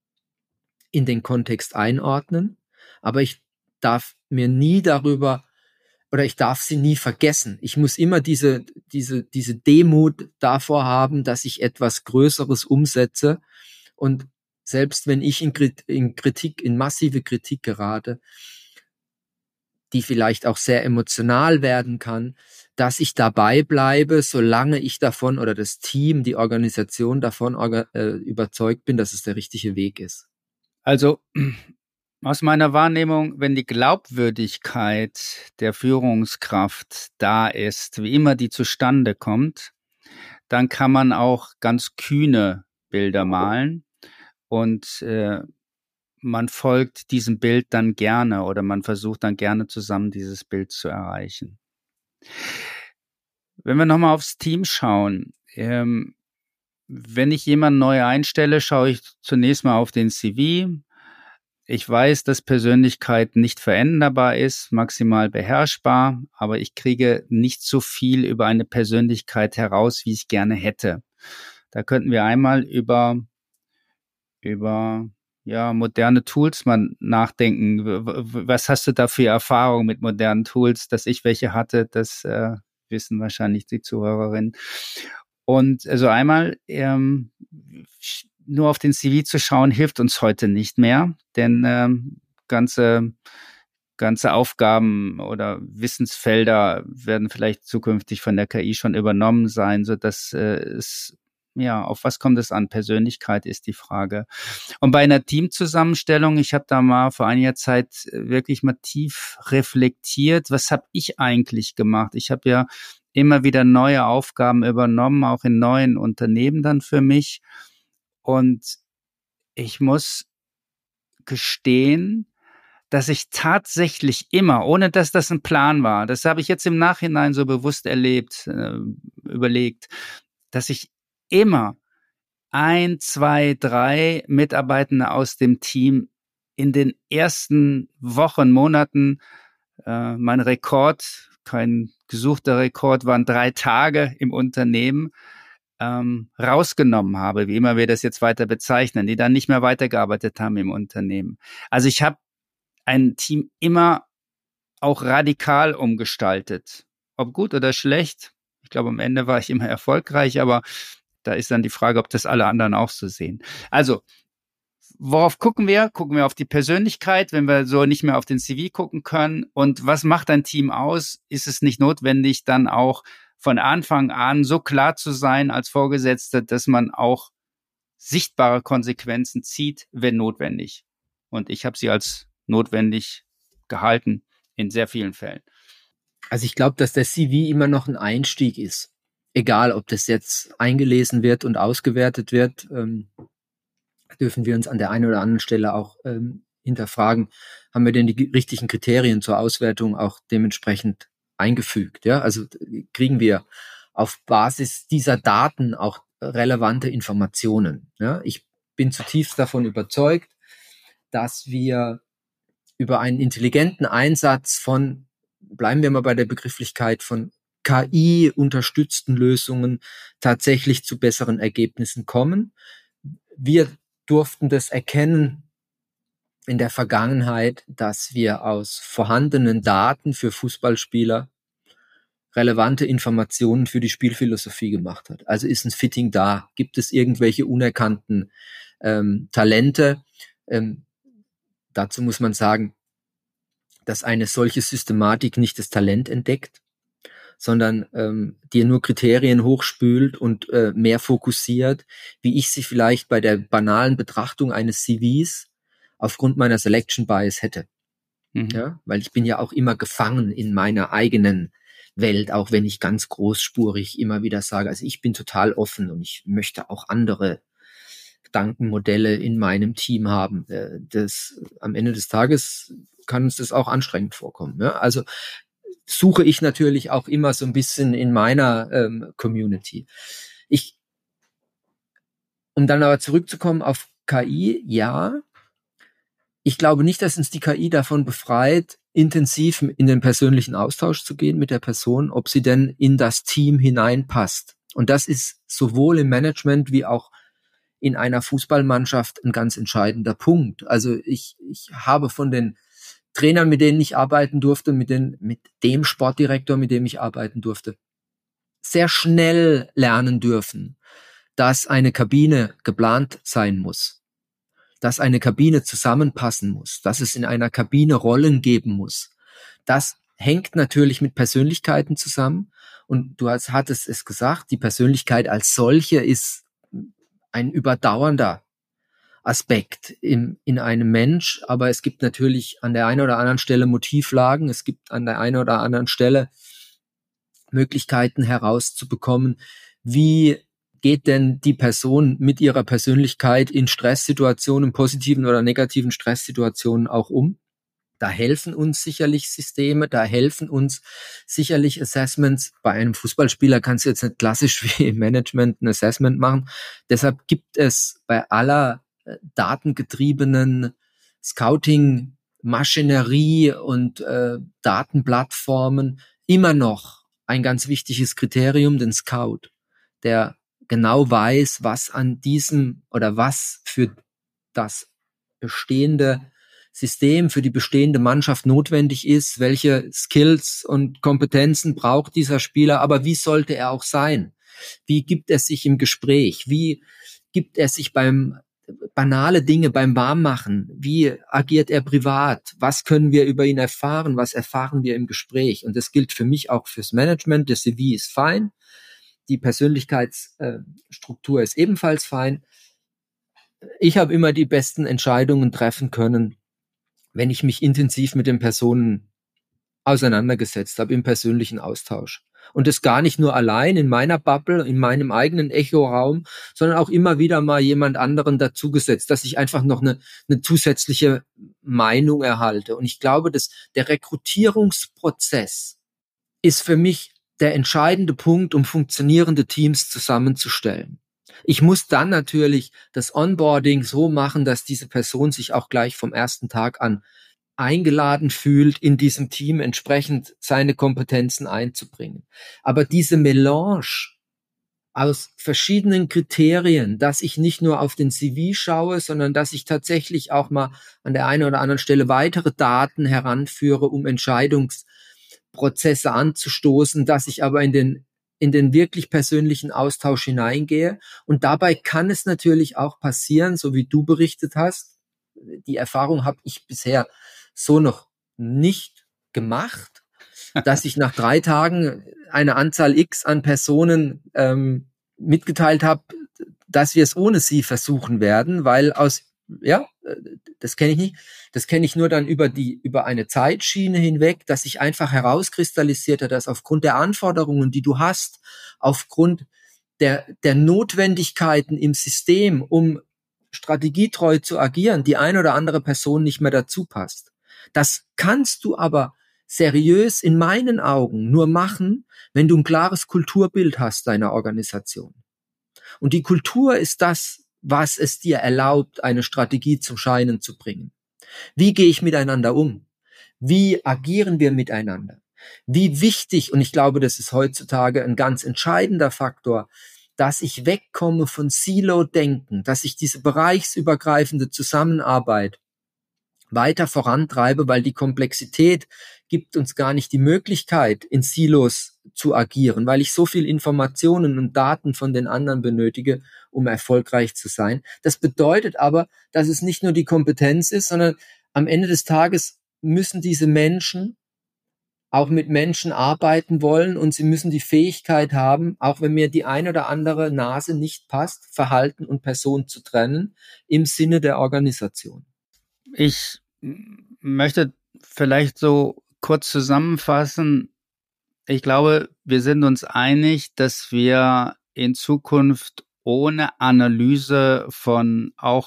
in den Kontext einordnen, aber ich darf mir nie darüber oder ich darf sie nie vergessen. Ich muss immer diese diese diese Demut davor haben, dass ich etwas Größeres umsetze und selbst wenn ich in, in Kritik, in massive Kritik gerate, die vielleicht auch sehr emotional werden kann, dass ich dabei bleibe, solange ich davon oder das Team, die Organisation davon äh, überzeugt bin, dass es der richtige Weg ist. Also aus meiner Wahrnehmung, wenn die Glaubwürdigkeit der Führungskraft da ist, wie immer die zustande kommt, dann kann man auch ganz kühne Bilder malen und äh, man folgt diesem Bild dann gerne oder man versucht dann gerne zusammen dieses Bild zu erreichen. Wenn wir nochmal aufs Team schauen, ähm, wenn ich jemanden neu einstelle, schaue ich zunächst mal auf den C V. Ich weiß, dass Persönlichkeit nicht veränderbar ist, maximal beherrschbar, aber ich kriege nicht so viel über eine Persönlichkeit heraus, wie ich gerne hätte. Da könnten wir einmal über, über ja, moderne Tools mal nachdenken. Was hast du da für Erfahrungen mit modernen Tools? Dass ich welche hatte, das äh, wissen wahrscheinlich die Zuhörerinnen. Und also einmal ähm, nur auf den C V zu schauen, hilft uns heute nicht mehr, denn ähm, ganze ganze Aufgaben oder Wissensfelder werden vielleicht zukünftig von der K I schon übernommen sein, so dass äh, es ja, auf was kommt es an? Persönlichkeit ist die Frage. Und bei einer Teamzusammenstellung, ich habe da mal vor einiger Zeit wirklich mal tief reflektiert, was habe ich eigentlich gemacht? Ich habe ja immer wieder neue Aufgaben übernommen, auch in neuen Unternehmen dann für mich. Und ich muss gestehen, dass ich tatsächlich immer, ohne dass das ein Plan war, das habe ich jetzt im Nachhinein so bewusst erlebt, äh, überlegt, dass ich immer ein, zwei, drei Mitarbeitende aus dem Team in den ersten Wochen, Monaten, äh, mein Rekord, kein gesuchter Rekord, waren drei Tage im Unternehmen, ähm, rausgenommen habe, wie immer wir das jetzt weiter bezeichnen, die dann nicht mehr weitergearbeitet haben im Unternehmen. Also ich habe ein Team immer auch radikal umgestaltet. Ob gut oder schlecht, ich glaube, am Ende war ich immer erfolgreich, aber da ist dann die Frage, ob das alle anderen auch so sehen. Also, worauf gucken wir? Gucken wir auf die Persönlichkeit, wenn wir so nicht mehr auf den C V gucken können. Und was macht ein Team aus? Ist es nicht notwendig, dann auch von Anfang an so klar zu sein als Vorgesetzte, dass man auch sichtbare Konsequenzen zieht, wenn notwendig? Und ich habe sie als notwendig gehalten in sehr vielen Fällen. Also ich glaube, dass der C V immer noch ein Einstieg ist. Egal, ob das jetzt eingelesen wird und ausgewertet wird. dürfen wir uns an der einen oder anderen Stelle auch ähm, hinterfragen, haben wir denn die richtigen Kriterien zur Auswertung auch dementsprechend eingefügt? Ja? Also kriegen wir auf Basis dieser Daten auch relevante Informationen. Ja? Ich bin zutiefst davon überzeugt, dass wir über einen intelligenten Einsatz von, bleiben wir mal bei der Begrifflichkeit von K I-unterstützten Lösungen, tatsächlich zu besseren Ergebnissen kommen. Wir durften das erkennen in der Vergangenheit, dass wir aus vorhandenen Daten für Fußballspieler relevante Informationen für die Spielphilosophie gemacht hat. Also ist ein Fitting da? Gibt es irgendwelche unerkannten ähm, Talente? Ähm, dazu muss man sagen, dass eine solche Systematik nicht das Talent entdeckt, sondern ähm, dir nur Kriterien hochspült und äh, mehr fokussiert, wie ich sie vielleicht bei der banalen Betrachtung eines C Vs aufgrund meiner Selection Bias hätte. Mhm. Ja, weil ich bin ja auch immer gefangen in meiner eigenen Welt, auch wenn ich ganz großspurig immer wieder sage, also ich bin total offen und ich möchte auch andere Gedankenmodelle in meinem Team haben. Äh, das, am Ende des Tages kann uns das auch anstrengend vorkommen. Ja? Also suche ich natürlich auch immer so ein bisschen in meiner ähm, Community. Ich, um dann aber zurückzukommen auf K I, ja, ich glaube nicht, dass uns die K I davon befreit, intensiv in den persönlichen Austausch zu gehen mit der Person, ob sie denn in das Team hineinpasst. Und das ist sowohl im Management wie auch in einer Fußballmannschaft ein ganz entscheidender Punkt. Also ich, ich habe von den Trainern, mit denen ich arbeiten durfte, mit, den, mit dem Sportdirektor, mit dem ich arbeiten durfte, sehr schnell lernen dürfen, dass eine Kabine geplant sein muss, dass eine Kabine zusammenpassen muss, dass es in einer Kabine Rollen geben muss. Das hängt natürlich mit Persönlichkeiten zusammen. Und du hast, hattest es gesagt, die Persönlichkeit als solche ist ein überdauernder Aspekt in, in einem Mensch, aber es gibt natürlich an der einen oder anderen Stelle Motivlagen, es gibt an der einen oder anderen Stelle Möglichkeiten herauszubekommen, wie geht denn die Person mit ihrer Persönlichkeit in Stresssituationen, positiven oder negativen Stresssituationen auch um. Da helfen uns sicherlich Systeme, da helfen uns sicherlich Assessments. Bei einem Fußballspieler kannst du jetzt nicht klassisch wie im Management ein Assessment machen. Deshalb gibt es bei aller datengetriebenen Scouting-Maschinerie und äh, Datenplattformen immer noch ein ganz wichtiges Kriterium, den Scout, der genau weiß, was an diesem oder was für das bestehende System, für die bestehende Mannschaft notwendig ist, welche Skills und Kompetenzen braucht dieser Spieler, aber wie sollte er auch sein? Wie gibt er sich im Gespräch? Wie gibt er sich beim banale Dinge beim Warmmachen? Wie agiert er privat? Was können wir über ihn erfahren? Was erfahren wir im Gespräch? Und das gilt für mich auch fürs Management. Der C V ist fein. Die Persönlichkeitsstruktur äh, ist ebenfalls fein. Ich habe immer die besten Entscheidungen treffen können, wenn ich mich intensiv mit den Personen auseinandergesetzt habe, im persönlichen Austausch. Und das gar nicht nur allein in meiner Bubble, in meinem eigenen Echoraum, sondern auch immer wieder mal jemand anderen dazugesetzt, dass ich einfach noch eine, eine zusätzliche Meinung erhalte. Und ich glaube, dass der Rekrutierungsprozess ist für mich der entscheidende Punkt, um funktionierende Teams zusammenzustellen. Ich muss dann natürlich das Onboarding so machen, dass diese Person sich auch gleich vom ersten Tag an eingeladen fühlt, in diesem Team entsprechend seine Kompetenzen einzubringen. Aber diese Melange aus verschiedenen Kriterien, dass ich nicht nur auf den C V schaue, sondern dass ich tatsächlich auch mal an der einen oder anderen Stelle weitere Daten heranführe, um Entscheidungsprozesse anzustoßen, dass ich aber in den in den wirklich persönlichen Austausch hineingehe. Und dabei kann es natürlich auch passieren, so wie du berichtet hast, die Erfahrung habe ich bisher so noch nicht gemacht, dass ich nach drei Tagen eine Anzahl X an Personen ähm, mitgeteilt habe, dass wir es ohne sie versuchen werden, weil aus, ja, das kenne ich nicht, das kenne ich nur dann über die, über eine Zeitschiene hinweg, dass sich einfach herauskristallisiert hat, dass aufgrund der Anforderungen, die du hast, aufgrund der, der Notwendigkeiten im System, um strategietreu zu agieren, die ein oder andere Person nicht mehr dazu passt. Das kannst du aber seriös in meinen Augen nur machen, wenn du ein klares Kulturbild hast deiner Organisation. Und die Kultur ist das, was es dir erlaubt, eine Strategie zum Scheinen zu bringen. Wie gehe ich miteinander um? Wie agieren wir miteinander? Wie wichtig, und ich glaube, das ist heutzutage ein ganz entscheidender Faktor, dass ich wegkomme von Silo-Denken, dass ich diese bereichsübergreifende Zusammenarbeit weiter vorantreibe, weil die Komplexität gibt uns gar nicht die Möglichkeit, in Silos zu agieren, weil ich so viel Informationen und Daten von den anderen benötige, um erfolgreich zu sein. Das bedeutet aber, dass es nicht nur die Kompetenz ist, sondern am Ende des Tages müssen diese Menschen auch mit Menschen arbeiten wollen und sie müssen die Fähigkeit haben, auch wenn mir die ein oder andere Nase nicht passt, Verhalten und Person zu trennen im Sinne der Organisation. Ich möchte vielleicht so kurz zusammenfassen. Ich glaube, wir sind uns einig, dass wir in Zukunft ohne Analyse von auch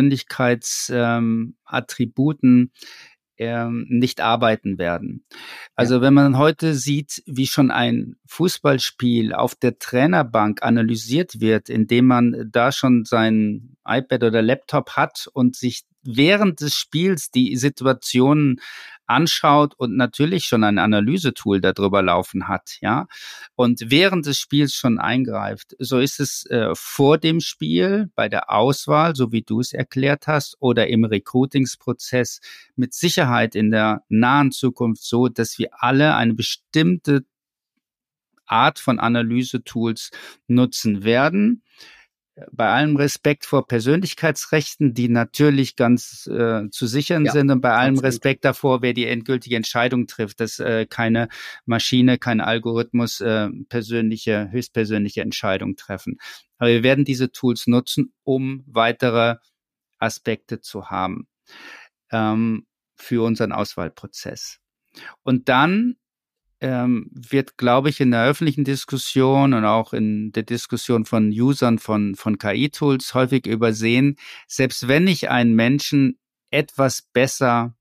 Persönlichkeitsattributen ähm, nicht arbeiten werden. Also ja. Wenn man heute sieht, wie schon ein Fußballspiel auf der Trainerbank analysiert wird, indem man da schon sein iPad oder Laptop hat und sich während des Spiels die Situationen anschaut und natürlich schon ein Analysetool darüber laufen hat, ja, und während des Spiels schon eingreift. So ist es äh, vor dem Spiel, bei der Auswahl, so wie du es erklärt hast, oder im Recruitingsprozess mit Sicherheit in der nahen Zukunft so, dass wir alle eine bestimmte Art von Analysetools nutzen werden. Bei allem Respekt vor Persönlichkeitsrechten, die natürlich ganz äh, zu sichern ja, sind, und bei allem absolut. Respekt davor, wer die endgültige Entscheidung trifft, dass äh, keine Maschine, kein Algorithmus äh, persönliche, höchstpersönliche Entscheidungen treffen. Aber wir werden diese Tools nutzen, um weitere Aspekte zu haben ähm, für unseren Auswahlprozess. Und dann Ähm, wird, glaube ich, in der öffentlichen Diskussion und auch in der Diskussion von Usern von, von K I-Tools häufig übersehen, selbst wenn ich einen Menschen etwas besser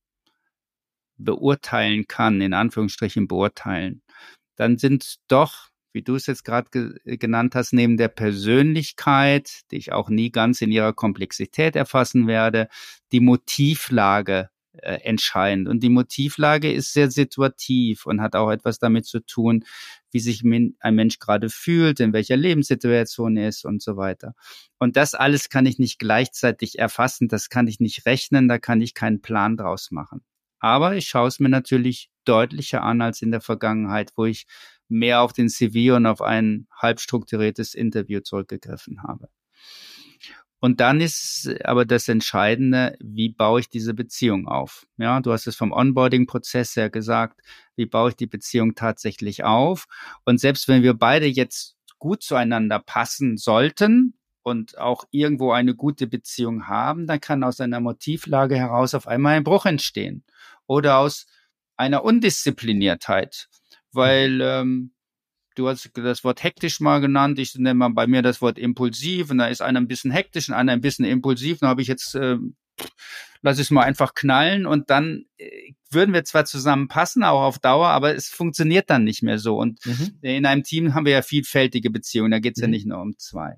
beurteilen kann, in Anführungsstrichen beurteilen, dann sind doch, wie du es jetzt gerade ge- genannt hast, neben der Persönlichkeit, die ich auch nie ganz in ihrer Komplexität erfassen werde, die Motivlage Äh, entscheidend. Und die Motivlage ist sehr situativ und hat auch etwas damit zu tun, wie sich ein Mensch gerade fühlt, in welcher Lebenssituation er ist und so weiter. Und das alles kann ich nicht gleichzeitig erfassen, das kann ich nicht rechnen, da kann ich keinen Plan draus machen. Aber ich schaue es mir natürlich deutlicher an als in der Vergangenheit, wo ich mehr auf den C V und auf ein halb strukturiertes Interview zurückgegriffen habe. Und dann ist aber das Entscheidende, wie baue ich diese Beziehung auf? Ja, du hast es vom Onboarding-Prozess her gesagt, wie baue ich die Beziehung tatsächlich auf? Und selbst wenn wir beide jetzt gut zueinander passen sollten und auch irgendwo eine gute Beziehung haben, dann kann aus einer Motivlage heraus auf einmal ein Bruch entstehen. Oder aus einer Undiszipliniertheit, weil ähm, du hast das Wort hektisch mal genannt, ich nenne mal bei mir das Wort impulsiv, und da ist einer ein bisschen hektisch und einer ein bisschen impulsiv, dann habe ich jetzt, äh, lass es mal einfach knallen, und dann äh, würden wir zwar zusammenpassen, auch auf Dauer, aber es funktioniert dann nicht mehr so. Und mhm. in einem Team haben wir ja vielfältige Beziehungen, da geht es mhm. ja nicht nur um zwei.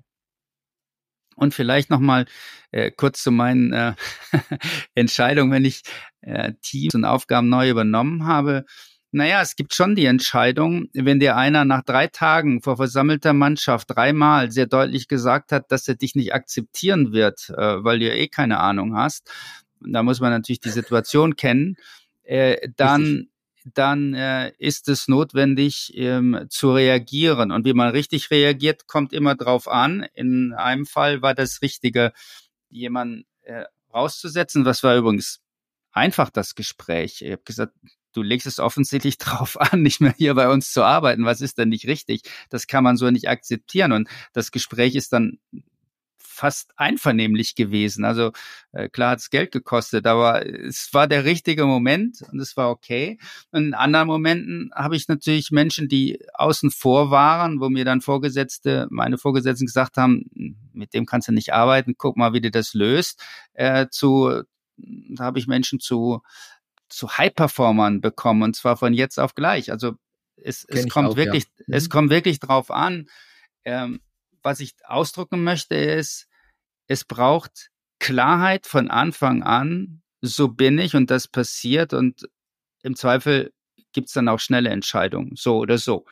Und vielleicht nochmal äh, kurz zu meinen äh, Entscheidungen, wenn ich äh, Teams und Aufgaben neu übernommen habe. Naja, es gibt schon die Entscheidung, wenn dir einer nach drei Tagen vor versammelter Mannschaft dreimal sehr deutlich gesagt hat, dass er dich nicht akzeptieren wird, äh, weil du ja eh keine Ahnung hast. Da muss man natürlich die Situation kennen. Äh, dann dann äh, ist es notwendig, ähm, zu reagieren. Und wie man richtig reagiert, kommt immer drauf an. In einem Fall war das Richtige, jemanden äh, rauszusetzen. Was war übrigens einfach das Gespräch. Ich habe gesagt, du legst es offensichtlich drauf an, nicht mehr hier bei uns zu arbeiten. Was ist denn nicht richtig? Das kann man so nicht akzeptieren. Und das Gespräch ist dann fast einvernehmlich gewesen. Also äh, klar hat es Geld gekostet, aber es war der richtige Moment und es war okay. Und in anderen Momenten habe ich natürlich Menschen, die außen vor waren, wo mir dann Vorgesetzte, meine Vorgesetzten gesagt haben, mit dem kannst du nicht arbeiten, guck mal, wie du das löst. Äh, zu, da habe ich Menschen zu zu High-Performern bekommen, und zwar von jetzt auf gleich. Also es, es kommt auch, wirklich, ja. es kommt wirklich drauf an. Ähm, was ich ausdrücken möchte ist, es braucht Klarheit von Anfang an. So bin ich und das passiert, und im Zweifel gibt's dann auch schnelle Entscheidungen, so oder so.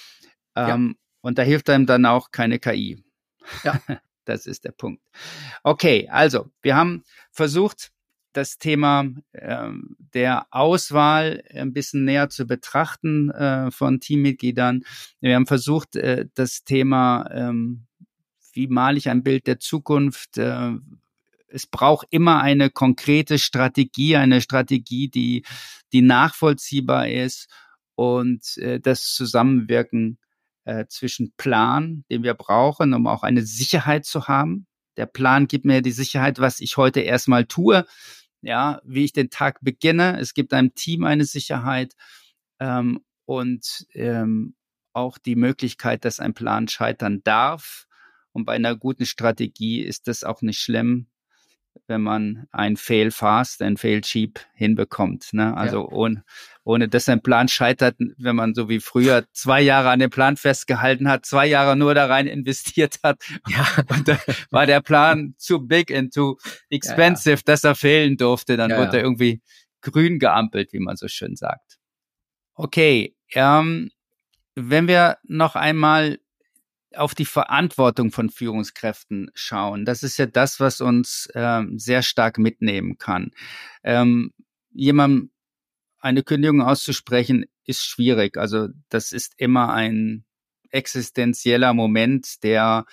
Ähm, ja. Und da hilft einem dann auch keine K I. Ja. Das ist der Punkt. Okay, also wir haben versucht, das Thema äh, der Auswahl ein bisschen näher zu betrachten äh, von Teammitgliedern. Wir haben versucht, äh, das Thema, ähm, wie male ich ein Bild der Zukunft? Äh, es braucht immer eine konkrete Strategie, eine Strategie, die, die nachvollziehbar ist, und äh, das Zusammenwirken äh, zwischen Plan, den wir brauchen, um auch eine Sicherheit zu haben. Der Plan gibt mir die Sicherheit, was ich heute erstmal tue, ja, wie ich den Tag beginne. Es gibt einem Team eine Sicherheit ähm, und ähm, auch die Möglichkeit, dass ein Plan scheitern darf. Und bei einer guten Strategie ist das auch nicht schlimm, wenn man ein Fail fast, ein Fail cheap hinbekommt. Ne? Also ja. ohne, ohne dass ein Plan scheitert, wenn man so wie früher zwei Jahre an dem Plan festgehalten hat, zwei Jahre nur da rein investiert hat. Ja. Und da war der Plan zu big and too expensive, ja, ja. dass er fehlen durfte. Dann ja, wurde ja. er irgendwie grün geampelt, wie man so schön sagt. Okay, ähm, wenn wir noch einmal auf die Verantwortung von Führungskräften schauen. Das ist ja das, was uns ähm, sehr stark mitnehmen kann. Ähm, jemandem eine Kündigung auszusprechen, ist schwierig. Also das ist immer ein existenzieller Moment, der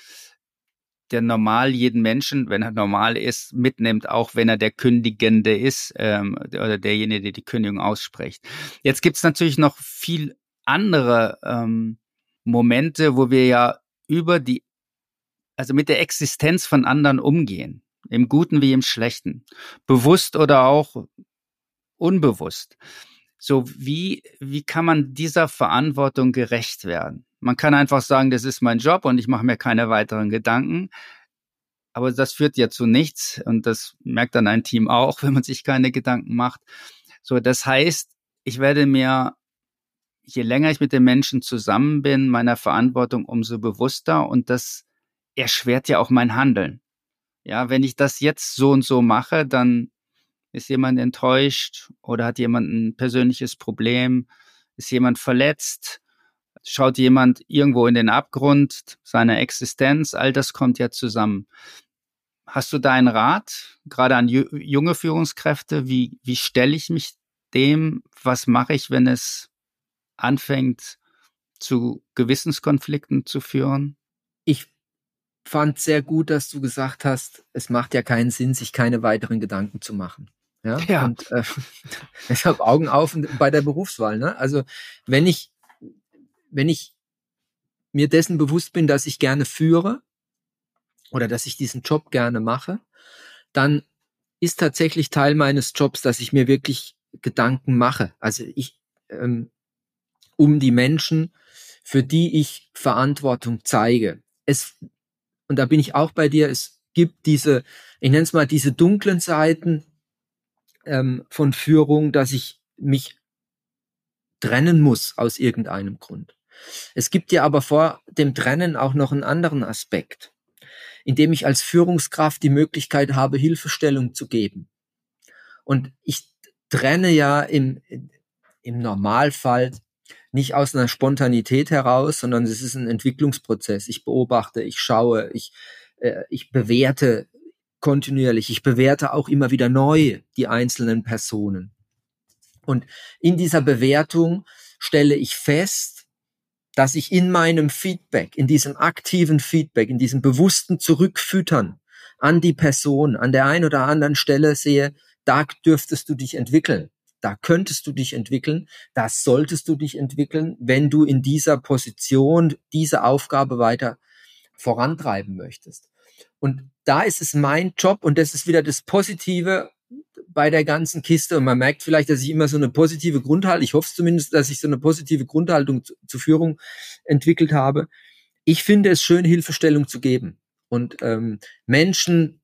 der normal jeden Menschen, wenn er normal ist, mitnimmt, auch wenn er der Kündigende ist ähm, oder derjenige, der die Kündigung ausspricht. Jetzt gibt's natürlich noch viel andere ähm, Momente, wo wir ja über die, also mit der Existenz von anderen umgehen, im Guten wie im Schlechten, bewusst oder auch unbewusst. So, wie, wie kann man dieser Verantwortung gerecht werden? Man kann einfach sagen, das ist mein Job und ich mache mir keine weiteren Gedanken. Aber das führt ja zu nichts, und das merkt dann ein Team auch, wenn man sich keine Gedanken macht. So, das heißt, ich werde mir, je länger ich mit den Menschen zusammen bin, meiner Verantwortung umso bewusster, und das erschwert ja auch mein Handeln. Ja, wenn ich das jetzt so und so mache, dann ist jemand enttäuscht oder hat jemand ein persönliches Problem, ist jemand verletzt, schaut jemand irgendwo in den Abgrund seiner Existenz, all das kommt ja zusammen. Hast du da einen Rat, gerade an junge Führungskräfte, wie, wie stelle ich mich dem, was mache ich, wenn es anfängt, zu Gewissenskonflikten zu führen? Ich fand sehr gut, dass du gesagt hast, es macht ja keinen Sinn, sich keine weiteren Gedanken zu machen. Ja, ja. Und äh, deshalb Augen auf bei der Berufswahl. Ne? Also wenn ich, wenn ich mir dessen bewusst bin, dass ich gerne führe oder dass ich diesen Job gerne mache, dann ist tatsächlich Teil meines Jobs, dass ich mir wirklich Gedanken mache. Also ich ähm, um die Menschen, für die ich Verantwortung zeige. Es, und da bin ich auch bei dir, es gibt diese, ich nenne es mal diese dunklen Seiten ähm, von Führung, dass ich mich trennen muss aus irgendeinem Grund. Es gibt ja aber vor dem Trennen auch noch einen anderen Aspekt, indem ich als Führungskraft die Möglichkeit habe, Hilfestellung zu geben. Und ich trenne ja im, im Normalfall nicht aus einer Spontanität heraus, sondern es ist ein Entwicklungsprozess. Ich beobachte, ich schaue, ich, äh, ich bewerte kontinuierlich. Ich bewerte auch immer wieder neu die einzelnen Personen. Und in dieser Bewertung stelle ich fest, dass ich in meinem Feedback, in diesem aktiven Feedback, in diesem bewussten Zurückfüttern an die Person, an der einen oder anderen Stelle sehe, da dürftest du dich entwickeln. Da könntest du dich entwickeln, da solltest du dich entwickeln, wenn du in dieser Position diese Aufgabe weiter vorantreiben möchtest. Und da ist es mein Job und das ist wieder das Positive bei der ganzen Kiste. Und man merkt vielleicht, dass ich immer so eine positive Grundhaltung, ich hoffe zumindest, dass ich so eine positive Grundhaltung zu, zur Führung entwickelt habe. Ich finde es schön, Hilfestellung zu geben und ähm, Menschen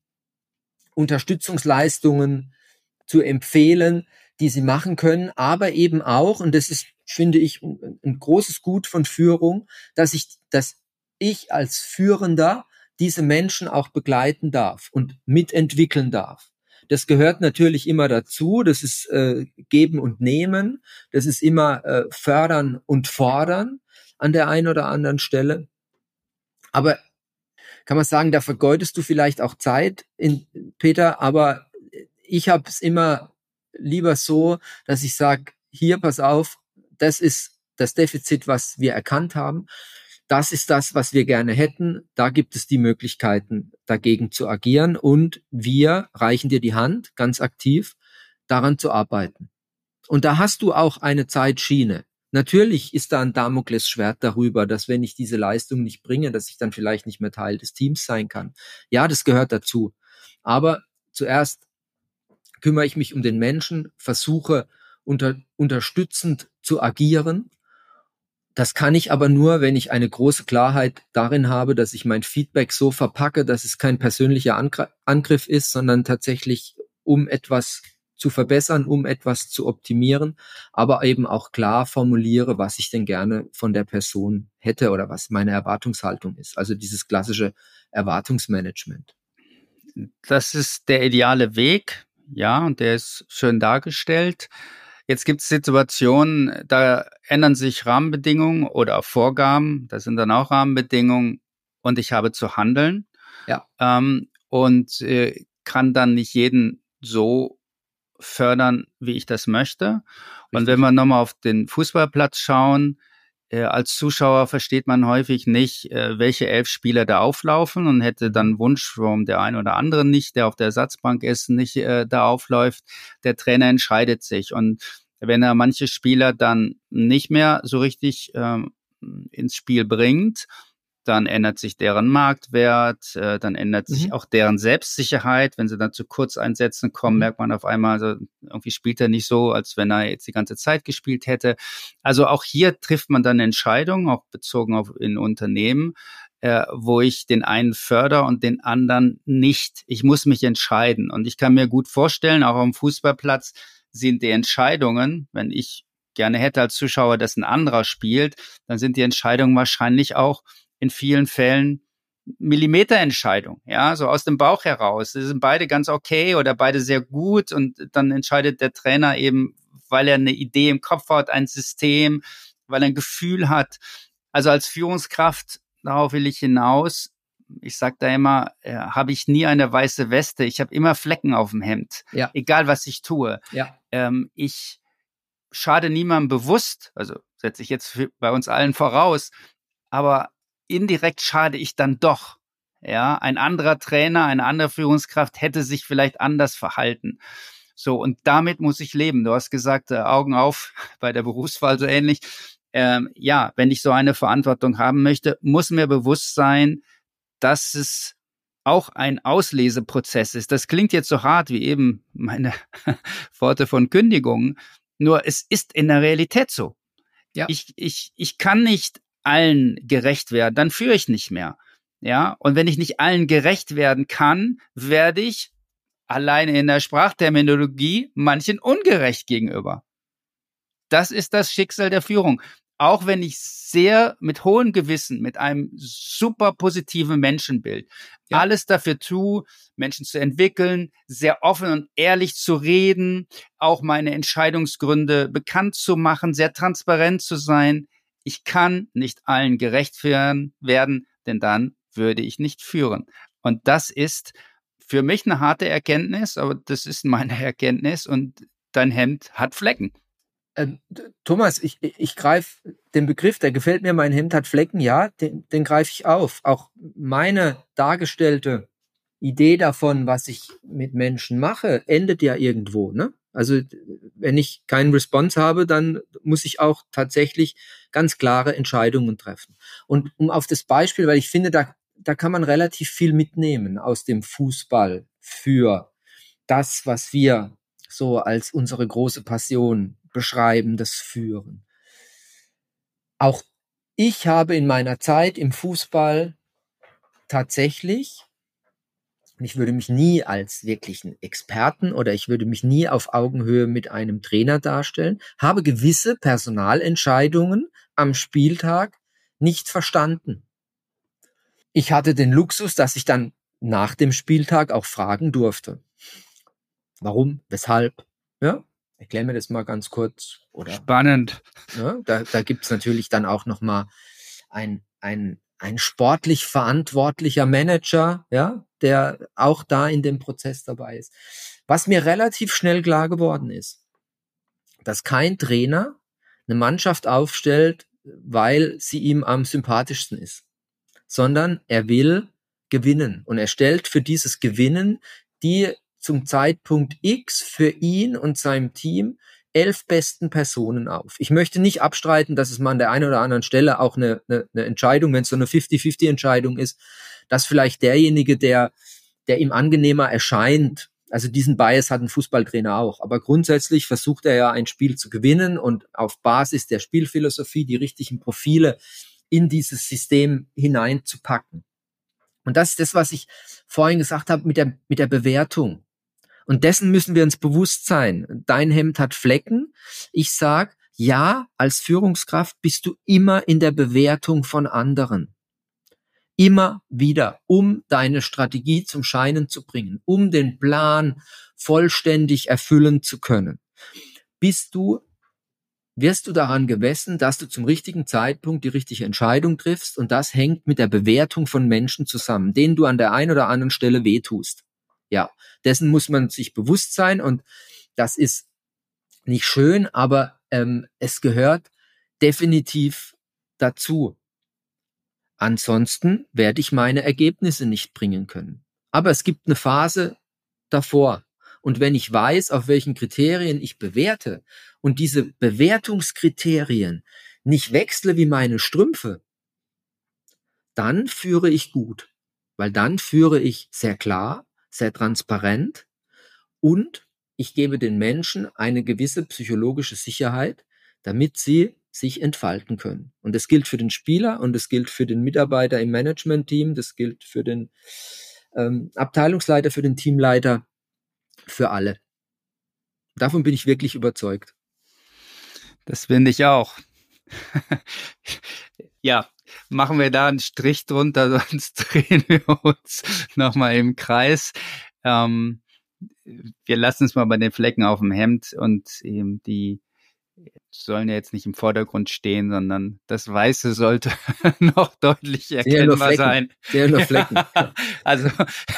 Unterstützungsleistungen zu empfehlen, die sie machen können, aber eben auch, und das ist, finde ich, ein, ein großes Gut von Führung, dass ich, dass ich als Führender diese Menschen auch begleiten darf und mitentwickeln darf. Das gehört natürlich immer dazu, das ist äh, Geben und Nehmen, das ist immer äh, Fördern und Fordern an der einen oder anderen Stelle. Aber kann man sagen, da vergeudest du vielleicht auch Zeit, in, Peter, aber ich habe es immer lieber so, dass ich sage, hier, pass auf, das ist das Defizit, was wir erkannt haben. Das ist das, was wir gerne hätten. Da gibt es die Möglichkeiten, dagegen zu agieren. Und wir reichen dir die Hand, ganz aktiv, daran zu arbeiten. Und da hast du auch eine Zeitschiene. Natürlich ist da ein Damoklesschwert darüber, dass wenn ich diese Leistung nicht bringe, dass ich dann vielleicht nicht mehr Teil des Teams sein kann. Ja, das gehört dazu. Aber zuerst kümmere ich mich um den Menschen, versuche unter, unterstützend zu agieren. Das kann ich aber nur, wenn ich eine große Klarheit darin habe, dass ich mein Feedback so verpacke, dass es kein persönlicher Angriff ist, sondern tatsächlich um etwas zu verbessern, um etwas zu optimieren, aber eben auch klar formuliere, was ich denn gerne von der Person hätte oder was meine Erwartungshaltung ist. Also dieses klassische Erwartungsmanagement. Das ist der ideale Weg, ja, und der ist schön dargestellt. Jetzt gibt es Situationen, da ändern sich Rahmenbedingungen oder Vorgaben, das sind dann auch Rahmenbedingungen und ich habe zu handeln, ja. ähm, und äh, kann dann nicht jeden so fördern, wie ich das möchte. Richtig. Und wenn wir nochmal auf den Fußballplatz schauen, äh, als Zuschauer versteht man häufig nicht, äh, welche elf Spieler da auflaufen und hätte dann Wunsch, warum der ein oder andere nicht, der auf der Ersatzbank ist, nicht äh, da aufläuft. Der Trainer entscheidet sich. Und wenn er manche Spieler dann nicht mehr so richtig äh, ins Spiel bringt, dann ändert sich deren Marktwert, äh, dann ändert sich mhm. auch deren Selbstsicherheit. Wenn sie dann zu Kurzeinsätzen kommen, mhm. merkt man auf einmal, also irgendwie spielt er nicht so, als wenn er jetzt die ganze Zeit gespielt hätte. Also auch hier trifft man dann Entscheidungen, auch bezogen auf in Unternehmen, äh, wo ich den einen fördere und den anderen nicht. Ich muss mich entscheiden. Und ich kann mir gut vorstellen, auch am Fußballplatz sind die Entscheidungen, wenn ich gerne hätte als Zuschauer, dass ein anderer spielt, dann sind die Entscheidungen wahrscheinlich auch in vielen Fällen Millimeterentscheidung, ja, so aus dem Bauch heraus. Sie sind beide ganz okay oder beide sehr gut und dann entscheidet der Trainer eben, weil er eine Idee im Kopf hat, ein System, weil er ein Gefühl hat. Also als Führungskraft, darauf will ich hinaus, ich sage da immer, äh, habe ich nie eine weiße Weste, ich habe immer Flecken auf dem Hemd, ja. egal was ich tue. Ja. Ähm, ich schade niemandem bewusst, also setze ich jetzt für, bei uns allen voraus, aber indirekt schade ich dann doch. Ja, ein anderer Trainer, eine andere Führungskraft hätte sich vielleicht anders verhalten. So, und damit muss ich leben. Du hast gesagt, äh, Augen auf bei der Berufswahl so ähnlich. Ähm, ja, wenn ich so eine Verantwortung haben möchte, muss mir bewusst sein, dass es auch ein Ausleseprozess ist. Das klingt jetzt so hart wie eben meine Worte von Kündigung. Nur es ist in der Realität so. Ja. Ich, ich, ich kann nicht allen gerecht werden, dann führe ich nicht mehr. Ja, und wenn ich nicht allen gerecht werden kann, werde ich alleine in der Sprachterminologie manchen ungerecht gegenüber. Das ist das Schicksal der Führung. Auch wenn ich sehr mit hohem Gewissen, mit einem super positiven Menschenbild, ja. alles dafür tue, Menschen zu entwickeln, sehr offen und ehrlich zu reden, auch meine Entscheidungsgründe bekannt zu machen, sehr transparent zu sein. Ich kann nicht allen gerecht werden, denn dann würde ich nicht führen. Und das ist für mich eine harte Erkenntnis, aber das ist meine Erkenntnis und dein Hemd hat Flecken. Äh, Thomas, ich, ich greife den Begriff, der gefällt mir, mein Hemd hat Flecken, ja, den, den greife ich auf. Auch meine dargestellte Idee davon, was ich mit Menschen mache, endet ja irgendwo, ne? Also wenn ich keinen Response habe, dann muss ich auch tatsächlich ganz klare Entscheidungen treffen. Und um auf das Beispiel, weil ich finde, da, da kann man relativ viel mitnehmen aus dem Fußball für das, was wir so als unsere große Passion beschreiben, das Führen. Auch ich habe in meiner Zeit im Fußball tatsächlich, ich würde mich nie als wirklichen Experten oder ich würde mich nie auf Augenhöhe mit einem Trainer darstellen, habe gewisse Personalentscheidungen am Spieltag nicht verstanden. Ich hatte den Luxus, dass ich dann nach dem Spieltag auch fragen durfte. Warum? Weshalb? Ja, erklär mir das mal ganz kurz. Oder, spannend. Ja, da da gibt es natürlich dann auch nochmal ein, ein, ein sportlich verantwortlicher Manager, ja, der auch da in dem Prozess dabei ist. Was mir relativ schnell klar geworden ist, dass kein Trainer eine Mannschaft aufstellt, weil sie ihm am sympathischsten ist, sondern er will gewinnen. Und er stellt für dieses Gewinnen die zum Zeitpunkt X für ihn und seinem Team elf besten Personen auf. Ich möchte nicht abstreiten, dass es mal an der einen oder anderen Stelle auch eine, eine, eine Entscheidung, wenn es so eine fifty fifty Entscheidung ist, dass vielleicht derjenige, der, der ihm angenehmer erscheint, also diesen Bias hat ein Fußballtrainer auch, aber grundsätzlich versucht er ja ein Spiel zu gewinnen und auf Basis der Spielphilosophie die richtigen Profile in dieses System hineinzupacken. Und das ist das, was ich vorhin gesagt habe mit der, mit der Bewertung. Und dessen müssen wir uns bewusst sein. Dein Hemd hat Flecken. Ich sag, ja, als Führungskraft bist du immer in der Bewertung von anderen. Immer wieder, um deine Strategie zum Scheinen zu bringen, um den Plan vollständig erfüllen zu können. Bist du wirst du daran gemessen, dass du zum richtigen Zeitpunkt die richtige Entscheidung triffst und das hängt mit der Bewertung von Menschen zusammen, denen du an der einen oder anderen Stelle wehtust. Ja, dessen muss man sich bewusst sein und das ist nicht schön, aber ähm, es gehört definitiv dazu. Ansonsten werde ich meine Ergebnisse nicht bringen können. Aber es gibt eine Phase davor. Und wenn ich weiß, auf welchen Kriterien ich bewerte und diese Bewertungskriterien nicht wechsle wie meine Strümpfe, dann führe ich gut. Weil dann führe ich sehr klar, sehr transparent und ich gebe den Menschen eine gewisse psychologische Sicherheit, damit sie sich entfalten können. Und das gilt für den Spieler und das gilt für den Mitarbeiter im Management-Team, das gilt für den ähm, Abteilungsleiter, für den Teamleiter, für alle. Davon bin ich wirklich überzeugt. Das finde ich auch. Ja, machen wir da einen Strich drunter, sonst drehen wir uns nochmal im Kreis. Ähm, wir lassen es mal bei den Flecken auf dem Hemd und eben die sollen ja jetzt nicht im Vordergrund stehen, sondern das Weiße sollte noch deutlich erkennbar sein. Sehr nur Flecken. Also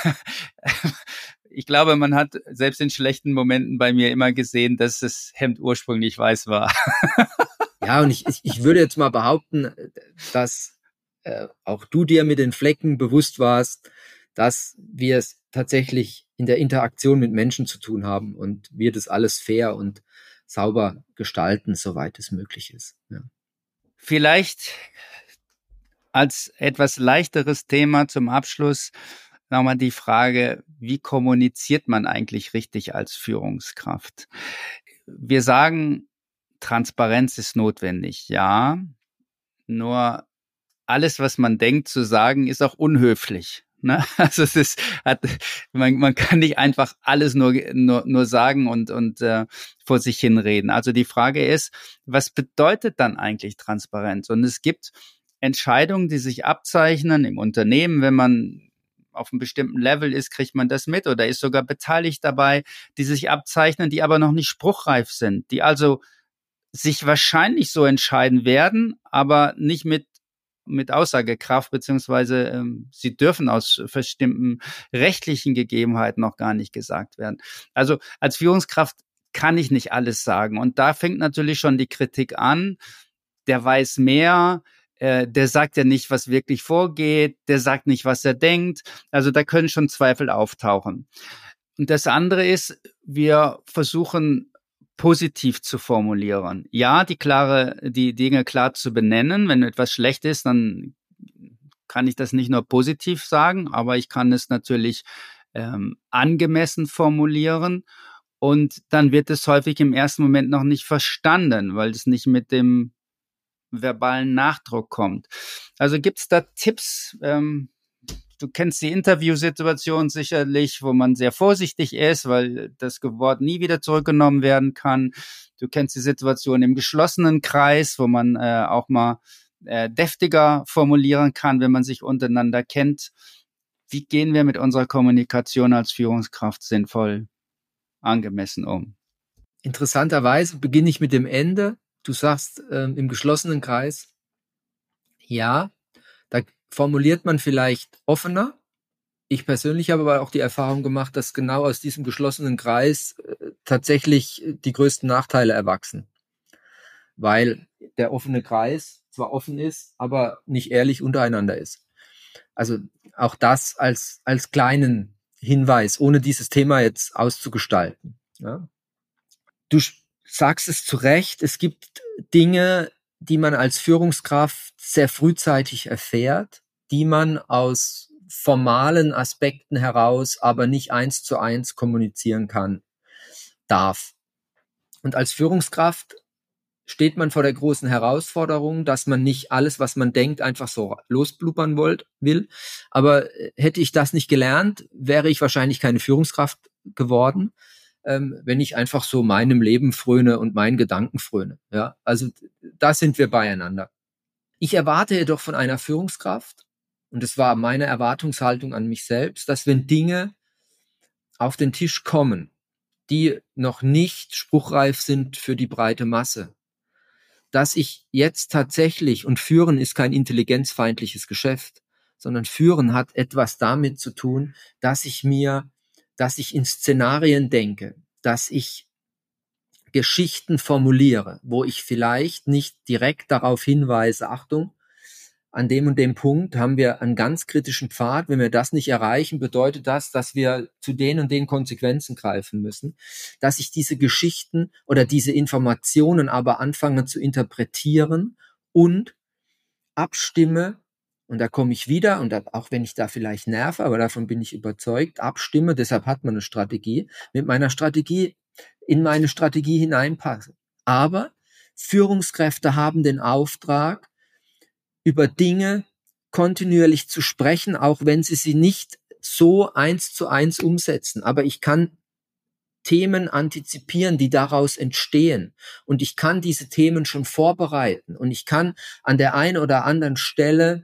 ich glaube, man hat selbst in schlechten Momenten bei mir immer gesehen, dass das Hemd ursprünglich weiß war. Ja, und ich, ich, ich würde jetzt mal behaupten, dass äh, auch du dir mit den Flecken bewusst warst, dass wir es tatsächlich in der Interaktion mit Menschen zu tun haben und wir das alles fair und sauber gestalten, soweit es möglich ist. Ja. Vielleicht als etwas leichteres Thema zum Abschluss nochmal die Frage, wie kommuniziert man eigentlich richtig als Führungskraft? Wir sagen, Transparenz ist notwendig, ja, nur alles, was man denkt zu sagen, ist auch unhöflich. Ne? Also es ist, hat, man, man kann nicht einfach alles nur nur, nur sagen und und äh, vor sich hinreden. Also die Frage ist, was bedeutet dann eigentlich Transparenz? Und es gibt Entscheidungen, die sich abzeichnen im Unternehmen, wenn man auf einem bestimmten Level ist, kriegt man das mit oder ist sogar beteiligt dabei, die sich abzeichnen, die aber noch nicht spruchreif sind, die also sich wahrscheinlich so entscheiden werden, aber nicht mit mit Aussagekraft, beziehungsweise ähm, sie dürfen aus bestimmten rechtlichen Gegebenheiten noch gar nicht gesagt werden. Also als Führungskraft kann ich nicht alles sagen. Und da fängt natürlich schon die Kritik an. Der weiß mehr, äh, der sagt ja nicht, was wirklich vorgeht, der sagt nicht, was er denkt. Also da können schon Zweifel auftauchen. Und das andere ist, wir versuchen positiv zu formulieren. Ja, die klare, die Dinge klar zu benennen. Wenn etwas schlecht ist, dann kann ich das nicht nur positiv sagen, aber ich kann es natürlich ähm, angemessen formulieren. Und dann wird es häufig im ersten Moment noch nicht verstanden, weil es nicht mit dem verbalen Nachdruck kommt. Also gibt es da Tipps? Ähm, du kennst die Interviewsituation sicherlich, wo man sehr vorsichtig ist, weil das Wort nie wieder zurückgenommen werden kann. Du kennst die Situation im geschlossenen Kreis, wo man äh, auch mal äh, deftiger formulieren kann, wenn man sich untereinander kennt. Wie gehen wir mit unserer Kommunikation als Führungskraft sinnvoll angemessen um? Interessanterweise beginne ich mit dem Ende. Du sagst ähm, im geschlossenen Kreis, ja, da formuliert man vielleicht offener. Ich persönlich habe aber auch die Erfahrung gemacht, dass genau aus diesem geschlossenen Kreis äh, tatsächlich die größten Nachteile erwachsen. Weil der offene Kreis zwar offen ist, aber nicht ehrlich untereinander ist. Also auch das als, als kleinen Hinweis, ohne dieses Thema jetzt auszugestalten. Ja. Du sagst es zu Recht, es gibt Dinge, die man als Führungskraft sehr frühzeitig erfährt, die man aus formalen Aspekten heraus aber nicht eins zu eins kommunizieren kann, darf. Und als Führungskraft steht man vor der großen Herausforderung, dass man nicht alles, was man denkt, einfach so losblubbern wollt, will. Aber hätte ich das nicht gelernt, wäre ich wahrscheinlich keine Führungskraft geworden, ähm, wenn ich einfach so meinem Leben fröne und meinen Gedanken fröne. Ja, also da sind wir beieinander. Ich erwarte jedoch von einer Führungskraft, und es war meine Erwartungshaltung an mich selbst, dass wenn Dinge auf den Tisch kommen, die noch nicht spruchreif sind für die breite Masse, dass ich jetzt tatsächlich, und Führen ist kein intelligenzfeindliches Geschäft, sondern Führen hat etwas damit zu tun, dass ich mir, dass ich in Szenarien denke, dass ich Geschichten formuliere, wo ich vielleicht nicht direkt darauf hinweise, Achtung, an dem und dem Punkt haben wir einen ganz kritischen Pfad. Wenn wir das nicht erreichen, bedeutet das, dass wir zu den und den Konsequenzen greifen müssen. Dass ich diese Geschichten oder diese Informationen aber anfange zu interpretieren und abstimme, und da komme ich wieder, und auch wenn ich da vielleicht nerve, aber davon bin ich überzeugt, abstimme, deshalb hat man eine Strategie, mit meiner Strategie in meine Strategie hineinpasse. Aber Führungskräfte haben den Auftrag, über Dinge kontinuierlich zu sprechen, auch wenn sie sie nicht so eins zu eins umsetzen. Aber ich kann Themen antizipieren, die daraus entstehen. Und ich kann diese Themen schon vorbereiten. Und ich kann an der einen oder anderen Stelle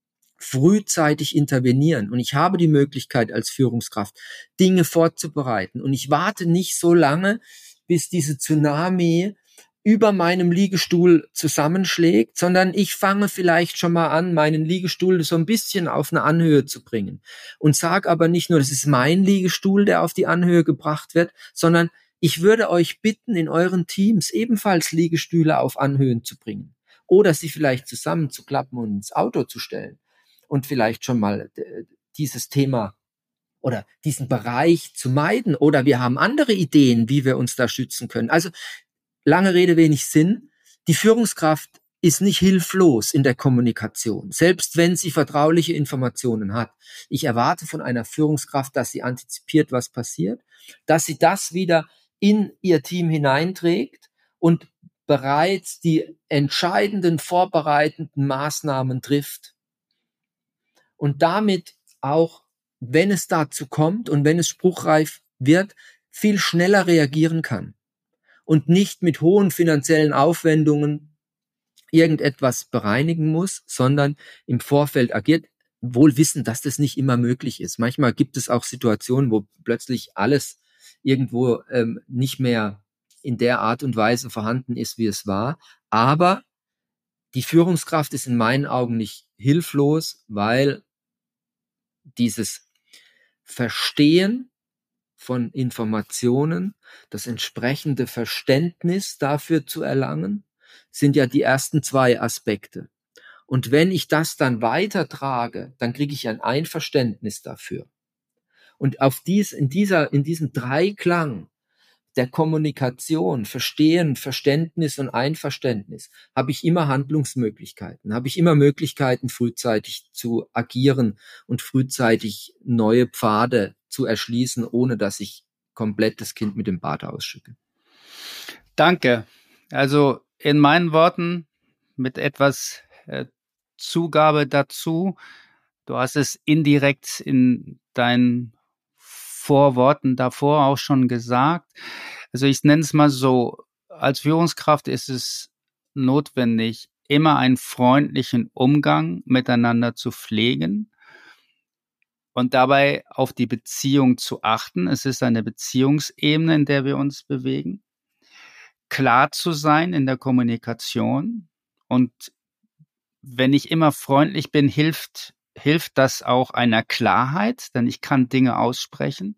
frühzeitig intervenieren. Und ich habe die Möglichkeit als Führungskraft, Dinge vorzubereiten. Und ich warte nicht so lange, bis diese Tsunami über meinem Liegestuhl zusammenschlägt, sondern ich fange vielleicht schon mal an, meinen Liegestuhl so ein bisschen auf eine Anhöhe zu bringen und sage aber nicht nur, das ist mein Liegestuhl, der auf die Anhöhe gebracht wird, sondern ich würde euch bitten, in euren Teams ebenfalls Liegestühle auf Anhöhen zu bringen oder sie vielleicht zusammenzuklappen und ins Auto zu stellen und vielleicht schon mal dieses Thema oder diesen Bereich zu meiden, oder wir haben andere Ideen, wie wir uns da schützen können. Also lange Rede, wenig Sinn. Die Führungskraft ist nicht hilflos in der Kommunikation, selbst wenn sie vertrauliche Informationen hat. Ich erwarte von einer Führungskraft, dass sie antizipiert, was passiert, dass sie das wieder in ihr Team hineinträgt und bereits die entscheidenden vorbereitenden Maßnahmen trifft. Und damit auch, wenn es dazu kommt und wenn es spruchreif wird, viel schneller reagieren kann. Und nicht mit hohen finanziellen Aufwendungen irgendetwas bereinigen muss, sondern im Vorfeld agiert, wohl wissend, dass das nicht immer möglich ist. Manchmal gibt es auch Situationen, wo plötzlich alles irgendwo ähm, nicht mehr in der Art und Weise vorhanden ist, wie es war. Aber die Führungskraft ist in meinen Augen nicht hilflos, weil dieses Verstehen von Informationen, das entsprechende Verständnis dafür zu erlangen, sind ja die ersten zwei Aspekte. Und wenn ich das dann weitertrage, dann kriege ich ein Einverständnis dafür. Und auf dies, in dieser, in diesem Dreiklang der Kommunikation, Verstehen, Verständnis und Einverständnis habe ich immer Handlungsmöglichkeiten, habe ich immer Möglichkeiten, frühzeitig zu agieren und frühzeitig neue Pfade zu erschließen, ohne dass ich komplett das Kind mit dem Bad ausschütte. Danke. Also in meinen Worten mit etwas äh, Zugabe dazu. Du hast es indirekt in deinen Vorworten davor auch schon gesagt. Also ich nenne es mal so, als Führungskraft ist es notwendig, immer einen freundlichen Umgang miteinander zu pflegen und dabei auf die Beziehung zu achten. Es ist eine Beziehungsebene, in der wir uns bewegen. Klar zu sein in der Kommunikation, und wenn ich immer freundlich bin, hilft hilft das auch einer Klarheit, denn ich kann Dinge aussprechen.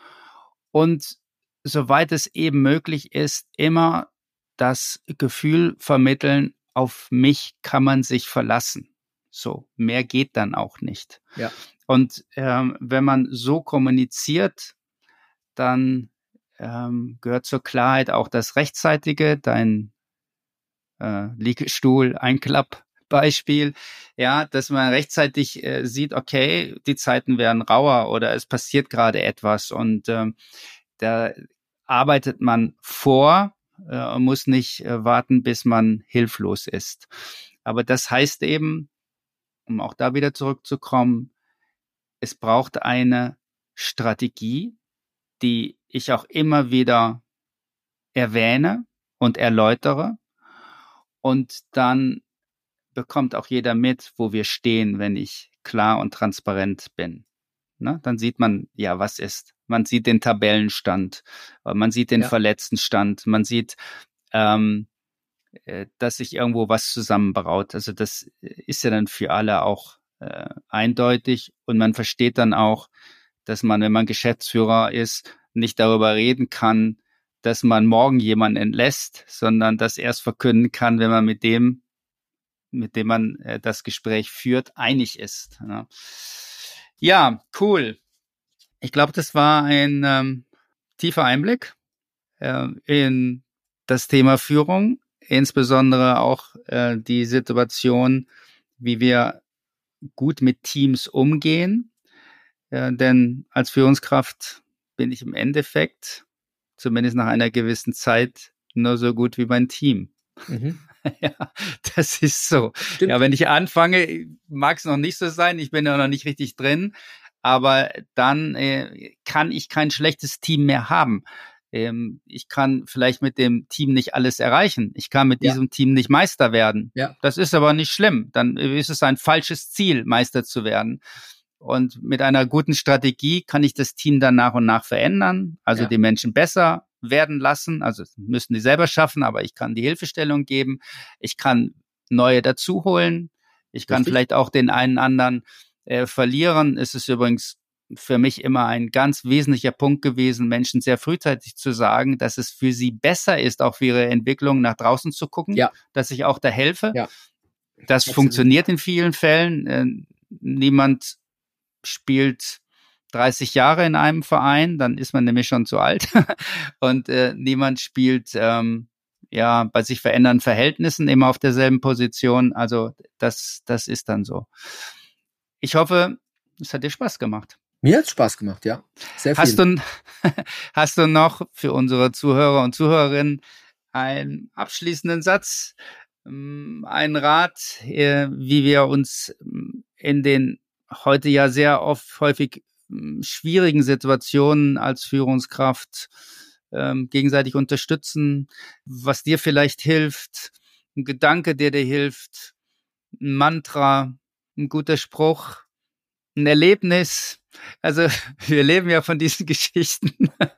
Und soweit es eben möglich ist, immer das Gefühl vermitteln, auf mich kann man sich verlassen. So, mehr geht dann auch nicht. Ja. Und ähm, wenn man so kommuniziert, dann ähm, gehört zur Klarheit auch das Rechtzeitige, dein äh, Liegestuhl, Einklapp. Beispiel, ja, dass man rechtzeitig äh, sieht, okay, die Zeiten werden rauer oder es passiert gerade etwas, und ähm, da arbeitet man vor äh, und muss nicht äh, warten, bis man hilflos ist. Aber das heißt eben, um auch da wieder zurückzukommen, es braucht eine Strategie, die ich auch immer wieder erwähne und erläutere, und dann bekommt auch jeder mit, wo wir stehen, wenn ich klar und transparent bin. Ne? Dann sieht man, ja, was ist. Man sieht den Tabellenstand, man sieht den ja. Verletztenstand, man sieht, ähm, dass sich irgendwo was zusammenbraut. Also das ist ja dann für alle auch äh, eindeutig, und man versteht dann auch, dass man, wenn man Geschäftsführer ist, nicht darüber reden kann, dass man morgen jemanden entlässt, sondern das erst verkünden kann, wenn man mit dem mit dem man äh, das Gespräch führt, einig ist. Ja, ja, cool. Ich glaube, das war ein ähm, tiefer Einblick äh, in das Thema Führung, insbesondere auch äh, die Situation, wie wir gut mit Teams umgehen. Äh, denn als Führungskraft bin ich im Endeffekt, zumindest nach einer gewissen Zeit, nur so gut wie mein Team. Mhm. Ja, das ist so. Stimmt. Ja, wenn ich anfange, mag es noch nicht so sein, ich bin ja noch nicht richtig drin, aber dann äh, kann ich kein schlechtes Team mehr haben. Ähm, ich kann vielleicht mit dem Team nicht alles erreichen. Ich kann mit ja. diesem Team nicht Meister werden. Ja. Das ist aber nicht schlimm. Dann ist es ein falsches Ziel, Meister zu werden. Und mit einer guten Strategie kann ich das Team dann nach und nach verändern, also ja. die Menschen besser werden lassen. Also müssen die selber schaffen, aber ich kann die Hilfestellung geben. Ich kann neue dazu holen. Ich kann Richtig. Vielleicht auch den einen anderen äh, verlieren. Es ist übrigens für mich immer ein ganz wesentlicher Punkt gewesen, Menschen sehr frühzeitig zu sagen, dass es für sie besser ist, auch für ihre Entwicklung nach draußen zu gucken, ja. dass ich auch da helfe. Ja. Das Absolut. Funktioniert in vielen Fällen. Äh, niemand spielt dreißig Jahre in einem Verein, dann ist man nämlich schon zu alt. Und äh, niemand spielt ähm, ja bei sich verändernden Verhältnissen immer auf derselben Position. Also das, das ist dann so. Ich hoffe, es hat dir Spaß gemacht. Mir hat es Spaß gemacht, ja. Sehr viel. Hast du, hast du noch für unsere Zuhörer und Zuhörerinnen einen abschließenden Satz, einen Rat, wie wir uns in den heute ja sehr oft häufig schwierigen Situationen als Führungskraft ähm, gegenseitig unterstützen, was dir vielleicht hilft, ein Gedanke, der dir hilft, ein Mantra, ein guter Spruch, ein Erlebnis. Also wir leben ja von diesen Geschichten.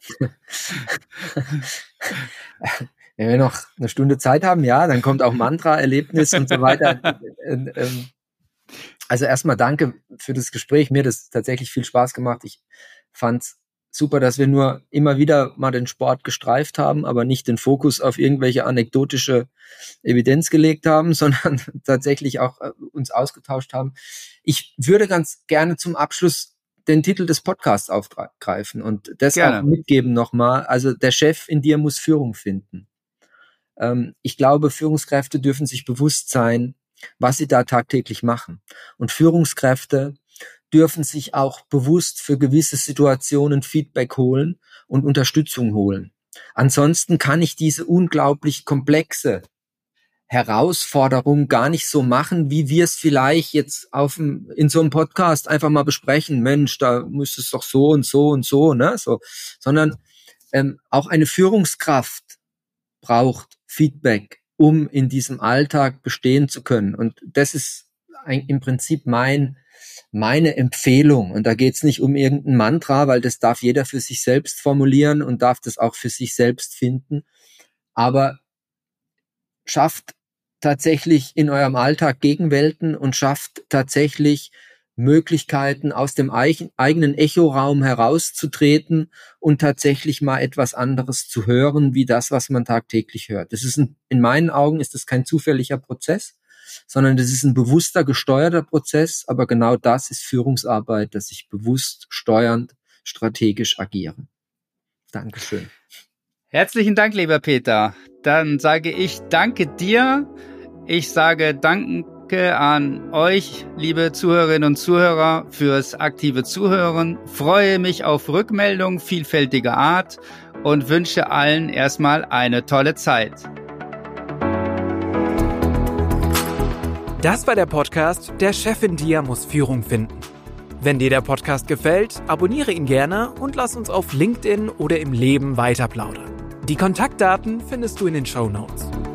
Wenn wir noch eine Stunde Zeit haben, ja, dann kommt auch Mantra, Erlebnis und so weiter. Also erstmal danke für das Gespräch. Mir hat es tatsächlich viel Spaß gemacht. Ich fand es super, dass wir nur immer wieder mal den Sport gestreift haben, aber nicht den Fokus auf irgendwelche anekdotische Evidenz gelegt haben, sondern tatsächlich auch äh, uns ausgetauscht haben. Ich würde ganz gerne zum Abschluss den Titel des Podcasts aufgreifen und das Gerne. auch mitgeben nochmal. Also der Chef in dir muss Führung finden. Ähm, ich glaube, Führungskräfte dürfen sich bewusst sein, was sie da tagtäglich machen. Und Führungskräfte dürfen sich auch bewusst für gewisse Situationen Feedback holen und Unterstützung holen. Ansonsten kann ich diese unglaublich komplexe Herausforderung gar nicht so machen, wie wir es vielleicht jetzt auf dem, in so einem Podcast einfach mal besprechen. Mensch, da müsste es doch so und so und so, ne? So, sondern ähm, auch eine Führungskraft braucht Feedback, um in diesem Alltag bestehen zu können. Und das ist ein, im Prinzip mein meine Empfehlung. Und da geht es nicht um irgendein Mantra, weil das darf jeder für sich selbst formulieren und darf das auch für sich selbst finden. Aber schafft tatsächlich in eurem Alltag Gegenwelten und schafft tatsächlich Möglichkeiten, aus dem eigenen Echoraum herauszutreten und tatsächlich mal etwas anderes zu hören, wie das, was man tagtäglich hört. Das ist ein, in meinen Augen ist das kein zufälliger Prozess, sondern das ist ein bewusster, gesteuerter Prozess. Aber genau das ist Führungsarbeit, dass ich bewusst, steuernd, strategisch agiere. Dankeschön. Herzlichen Dank, lieber Peter. Dann sage ich danke dir. Ich sage danke an euch, liebe Zuhörerinnen und Zuhörer, fürs aktive Zuhören. Freue mich auf Rückmeldungen vielfältiger Art und wünsche allen erstmal eine tolle Zeit. Das war der Podcast Der Chef in dir muss Führung finden. Wenn dir der Podcast gefällt, abonniere ihn gerne und lass uns auf LinkedIn oder im Leben weiter plaudern. Die Kontaktdaten findest du in den Shownotes.